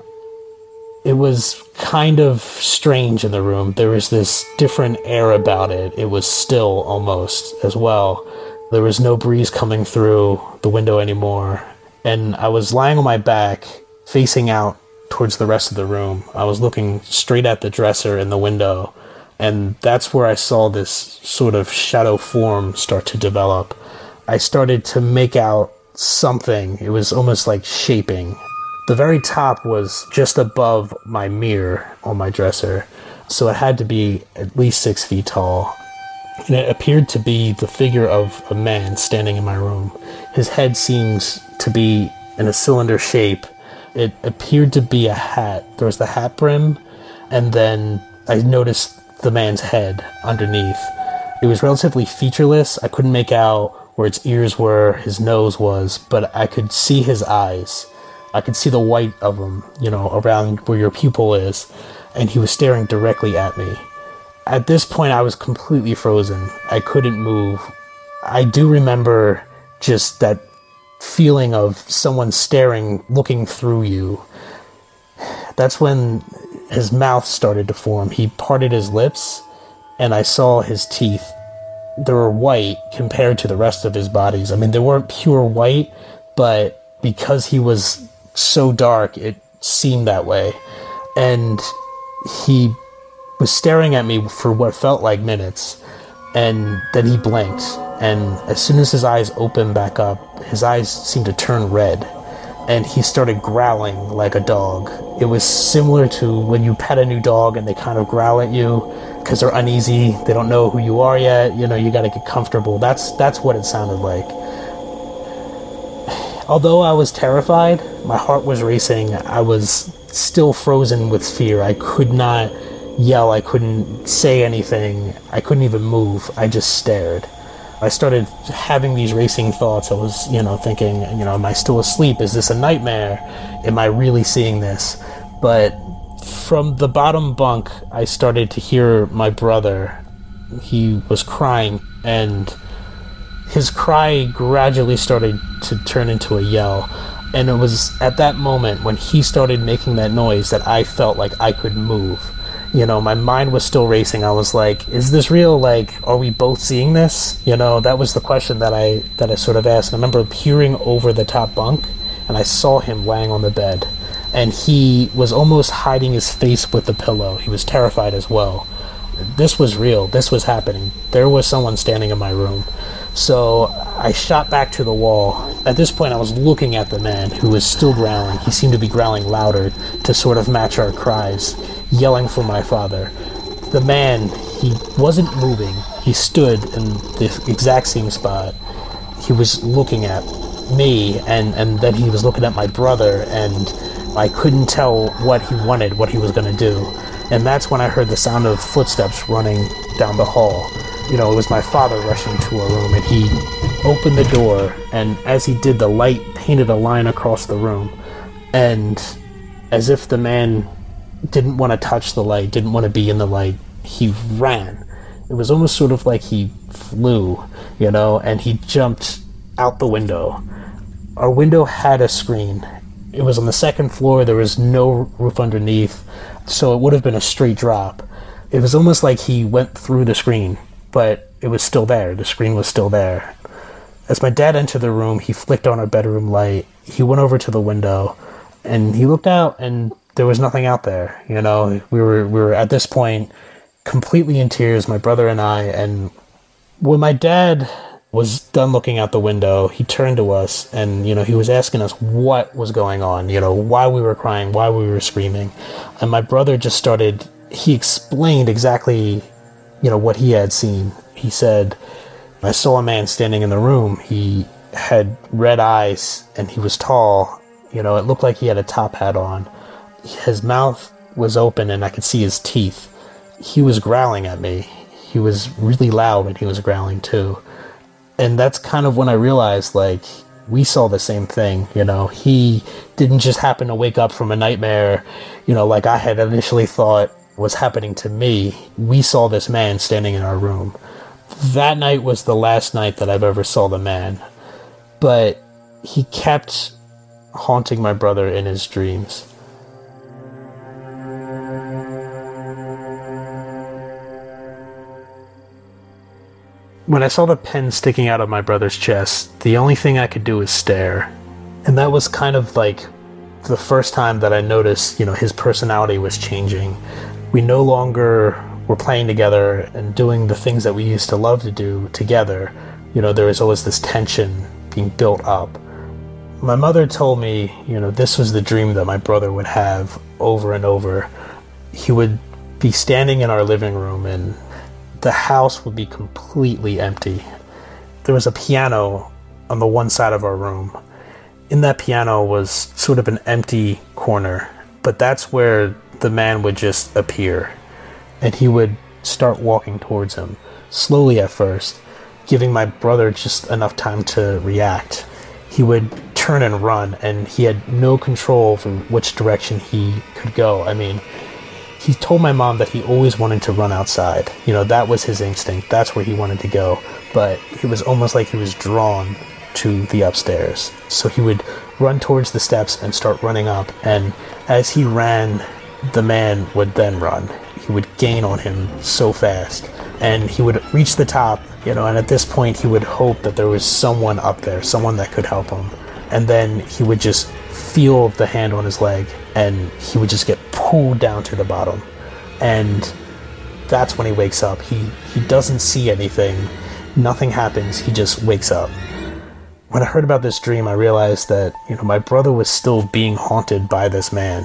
It was kind of strange in the room. There was this different air about it. It was still almost as well. There was no breeze coming through the window anymore. And I was lying on my back, facing out towards the rest of the room. I was looking straight at the dresser in the window, and that's where I saw this sort of shadow form start to develop. I started to make out something. It was almost like shaping. The very top was just above my mirror on my dresser, so it had to be at least six feet tall. And it appeared to be the figure of a man standing in my room. His head seems to be in a cylinder shape. It appeared to be a hat. There was the hat brim, and then I noticed the man's head underneath. It was relatively featureless. I couldn't make out where its ears were, his nose was, but I could see his eyes. I could see the white of them, you know, around where your pupil is, and he was staring directly at me. At this point, I was completely frozen. I couldn't move. I do remember just that feeling of someone staring, looking through you. That's when his mouth started to form. He parted his lips, and I saw his teeth. They were white compared to the rest of his bodies. I mean, they weren't pure white, but because he was so dark, it seemed that way. And he was staring at me for what felt like minutes, and then he blinked, and as soon as his eyes opened back up, his eyes seemed to turn red, and he started growling like a dog. It was similar to when you pet a new dog and they kind of growl at you because they're uneasy, they don't know who you are yet, you know, you got to get comfortable. That's that's what it sounded like. Although I was terrified, my heart was racing, I was still frozen with fear. I could not yell, I couldn't say anything, I couldn't even move, I just stared. I started having these racing thoughts. I was, you know, thinking, you know, am I still asleep? Is this a nightmare? Am I really seeing this? But From the bottom bunk, I started to hear my brother. He was crying, and his cry gradually started to turn into a yell. And it was at that moment when he started making that noise that I felt like I could move. You know, my mind was still racing. I was like, is this real? Like, are we both seeing this? You know, that was the question that I that I sort of asked. I remember peering over the top bunk, and I saw him laying on the bed. And he was almost hiding his face with the pillow. He was terrified as well. This was real. This was happening. There was someone standing in my room. So I shot back to the wall. At this point, I was looking at the man who was still growling. He seemed to be growling louder to sort of match our cries, yelling for my father. The man, he wasn't moving. He stood in the exact same spot. He was looking at me, and, and then he was looking at my brother, and I couldn't tell what he wanted, what he was going to do. And that's when I heard the sound of footsteps running down the hall. You know, it was my father rushing to a room, and he opened the door, and as he did, the light painted a line across the room. And as if the man didn't want to touch the light, didn't want to be in the light, he ran. It was almost sort of like he flew, you know, and he jumped out the window. Our window had a screen. It was on the second floor. There was no roof underneath, so it would have been a straight drop. It was almost like he went through the screen, but it was still there. The screen was still there. As my dad entered the room, he flicked on our bedroom light. He went over to the window, and he looked out, and there was nothing out there. You know, we were we were at this point completely in tears, my brother and I. And when my dad was done looking out the window, he turned to us, and you know, he was asking us what was going on. You know, why we were crying, why we were screaming, and my brother just started. He explained exactly, you know, what he had seen. He said, "I saw a man standing in the room. He had red eyes, and he was tall. You know, it looked like he had a top hat on. His mouth was open, and I could see his teeth. He was growling at me. He was really loud, and he was growling too." And that's kind of when I realized, like, we saw the same thing. You know, he didn't just happen to wake up from a nightmare, you know, like I had initially thought was happening to me. We saw this man standing in our room. That night was the last night that I've ever saw the man. But he kept haunting my brother in his dreams. When I saw the pen sticking out of my brother's chest, the only thing I could do was stare. And that was kind of like the first time that I noticed, you know, his personality was changing. We no longer were playing together and doing the things that we used to love to do together. You know, there was always this tension being built up. My mother told me, you know, this was the dream that my brother would have over and over. He would be standing in our living room, and the house would be completely empty. There was a piano on the one side of our room. In that piano was sort of an empty corner, but that's where the man would just appear. And he would start walking towards him, slowly at first, giving my brother just enough time to react. He would turn and run, and he had no control over which direction he could go. I mean, he told my mom that he always wanted to run outside. You know, that was his instinct. That's where he wanted to go. But it was almost like he was drawn to the upstairs. So he would run towards the steps and start running up. And as he ran, the man would then run. He would gain on him so fast. And he would reach the top, you know, and at this point he would hope that there was someone up there, someone that could help him. And then he would just feel the hand on his leg, and he would just get pulled down to the bottom. And that's when he wakes up. He he doesn't see anything. Nothing happens. He just wakes up. When I heard about this dream, I realized that, you know, my brother was still being haunted by this man.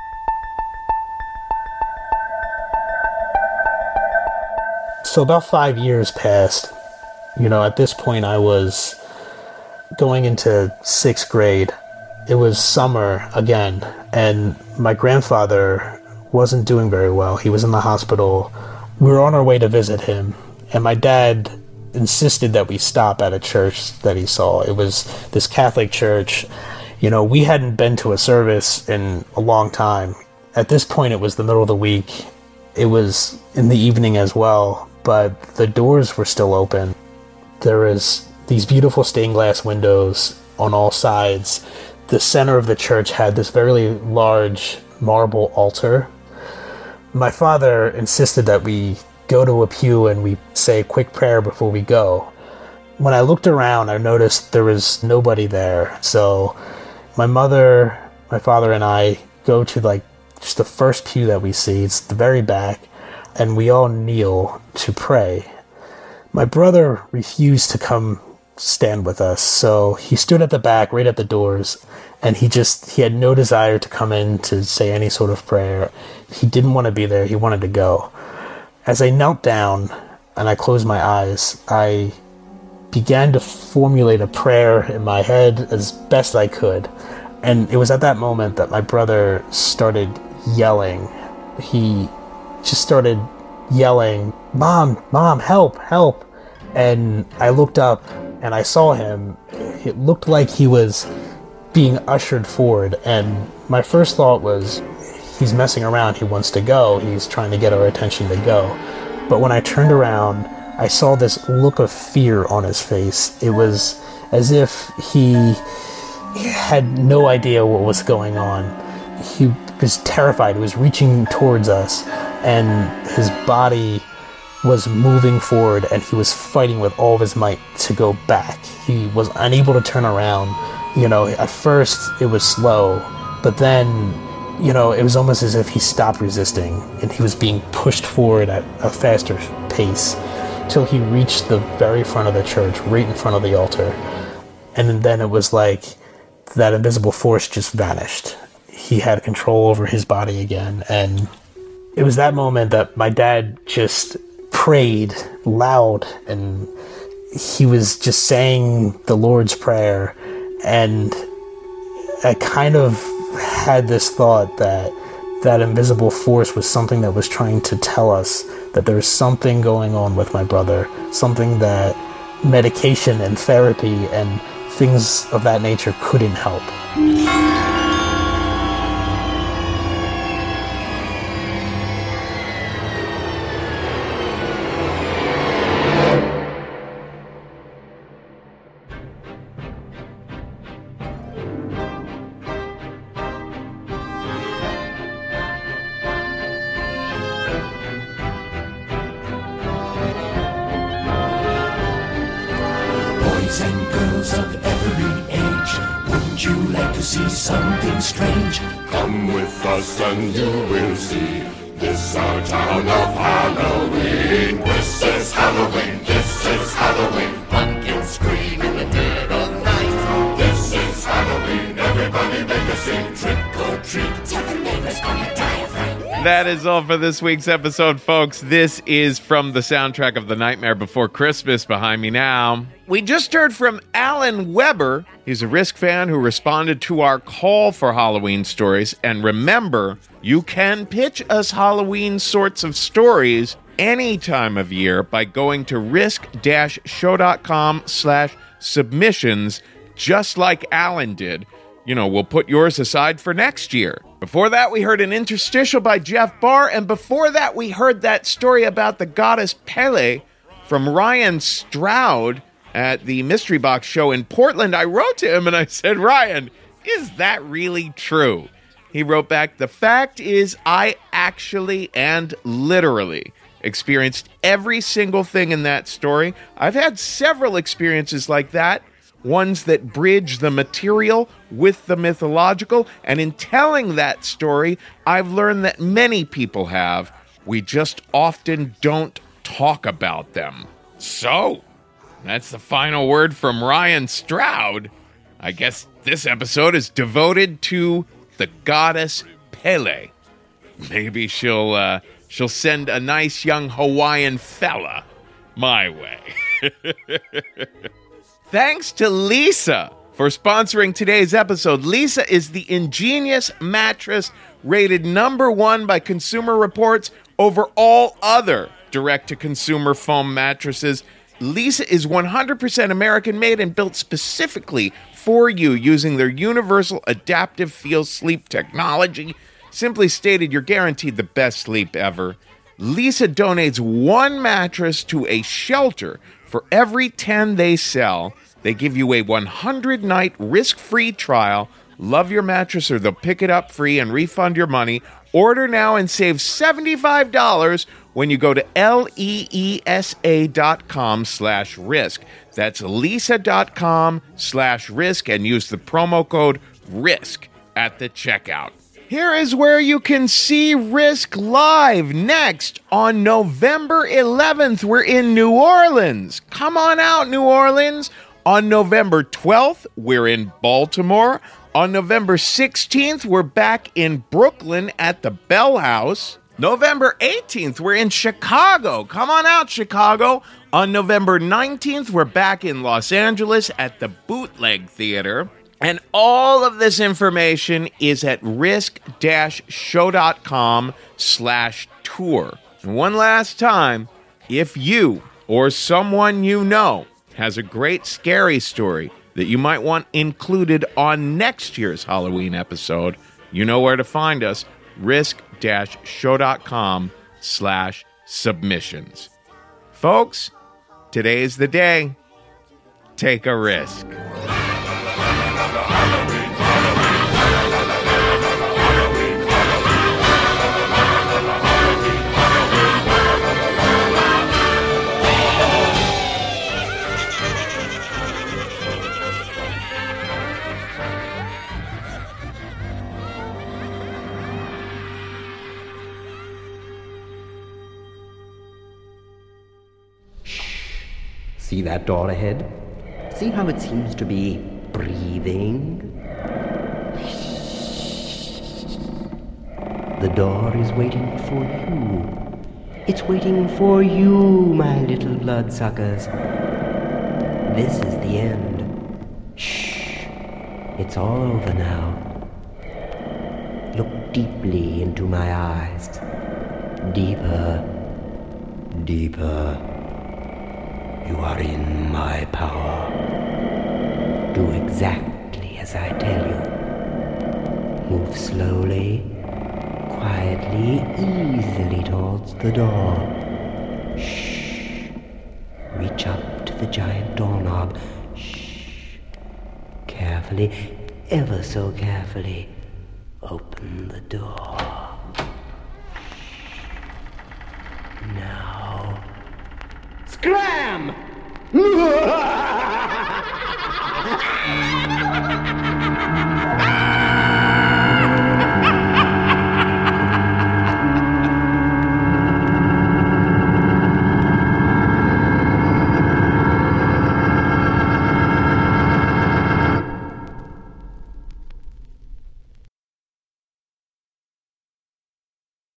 So about five years passed. You know, at this point I was going into sixth grade. It was summer again, and my grandfather wasn't doing very well. He was in the hospital. We were on our way to visit him, and my dad insisted that we stop at a church that he saw. It was this Catholic church. You know, we hadn't been to a service in a long time, At this point, it was the middle of the week. It was in the evening as well, but the doors were still open. There was these beautiful stained glass windows on all sides. The center of the church had this very large marble altar. My father insisted that we go to a pew and we say a quick prayer before we go. When I looked around, I noticed there was nobody there. So my mother, my father, and I go to like just the first pew that we see. It's the very back, and we all kneel to pray. My brother refused to come stand with us, so he stood at the back, right at the doors, and he just, he had no desire to come in to say any sort of prayer. He didn't want to be there. He wanted to go. As I knelt down and I closed my eyes, I began to formulate a prayer in my head as best I could. And it was at that moment that my brother started yelling. He just started yelling, "Mom, Mom, help, help." And I looked up and I saw him. It looked like he was being ushered forward. And my first thought was, he's messing around. He wants to go. He's trying to get our attention to go. But when I turned around, I saw this look of fear on his face. It was as if he had no idea what was going on. He was terrified. He was reaching towards us, and his body was moving forward, and he was fighting with all of his might to go back. He was unable to turn around. You know, at first it was slow, but then, you know, it was almost as if he stopped resisting, and he was being pushed forward at a faster pace till he reached the very front of the church, right in front of the altar. And then it was like that invisible force just vanished. He had control over his body again, and it was that moment that my dad just prayed loud, and he was just saying the Lord's Prayer, and I kind of had this thought that that invisible force was something that was trying to tell us that there was something going on with my brother, something that medication and therapy and things of that nature couldn't help. Boys and girls of every age, wouldn't you like to see something strange? Come with us and you will see. This our town of Halloween. This is Halloween. This is Halloween. Pumpkins scream in the dead of night. This is Halloween. Everybody make a scene. Trick or treat. Tell the neighbors gonna die of fright. That is all for this week's episode, folks. This is from the soundtrack of The Nightmare Before Christmas behind me now. We just heard from Alan Weber. He's a Risk fan who responded to our call for Halloween stories. And remember, you can pitch us Halloween sorts of stories any time of year by going to risk-show.com slash submissions, just like Alan did. You know, we'll put yours aside for next year. Before that, we heard an interstitial by Jeff Barr, and before that, we heard that story about the goddess Pele from Ryan Stroud at the Mystery Box show in Portland. I wrote to him and I said, Ryan, is that really true? He wrote back, the fact is I actually and literally experienced every single thing in that story. I've had several experiences like that. Ones that bridge the material with the mythological. And in telling that story, I've learned that many people have. We just often don't talk about them. So, that's the final word from Ryan Stroud. I guess this episode is devoted to the goddess Pele. Maybe she'll, uh, she'll send a nice young Hawaiian fella my way. Thanks to Leesa for sponsoring today's episode. Leesa is the ingenious mattress rated number one by Consumer Reports over all other direct-to-consumer foam mattresses. Leesa is one hundred percent American-made and built specifically for you using their universal adaptive feel sleep technology. Simply stated, you're guaranteed the best sleep ever. Leesa donates one mattress to a shelter for every ten they sell. They give you a one hundred night risk-free trial. Love your mattress or they'll pick it up free and refund your money. Order now and save seventy-five dollars when you go to L-E-E-S-A dot com slash risk. That's Leesa dot com slash risk and use the promo code RISK at the checkout. Here is where you can see Risk live next on November eleventh. We're in New Orleans. Come on out, New Orleans. On November twelfth, we're in Baltimore. On November sixteenth, we're back in Brooklyn at the Bell House. November eighteenth, we're in Chicago. Come on out, Chicago. On November nineteenth, we're back in Los Angeles at the Bootleg Theater. And all of this information is at risk-show.com slash tour. And one last time, if you or someone you know has a great scary story that you might want included on next year's Halloween episode, you know where to find us, risk-show.com slash submissions. Folks, today's the day. Take a risk. See that door ahead? See how it seems to be breathing? The door is waiting for you. It's waiting for you, my little bloodsuckers. This is the end. Shh. It's all over now. Look deeply into my eyes. Deeper. Deeper. You are in my power. Do exactly as I tell you. Move slowly, quietly, easily towards the door. Shh. Reach up to the giant doorknob. Shh. Carefully, ever so carefully, open the door.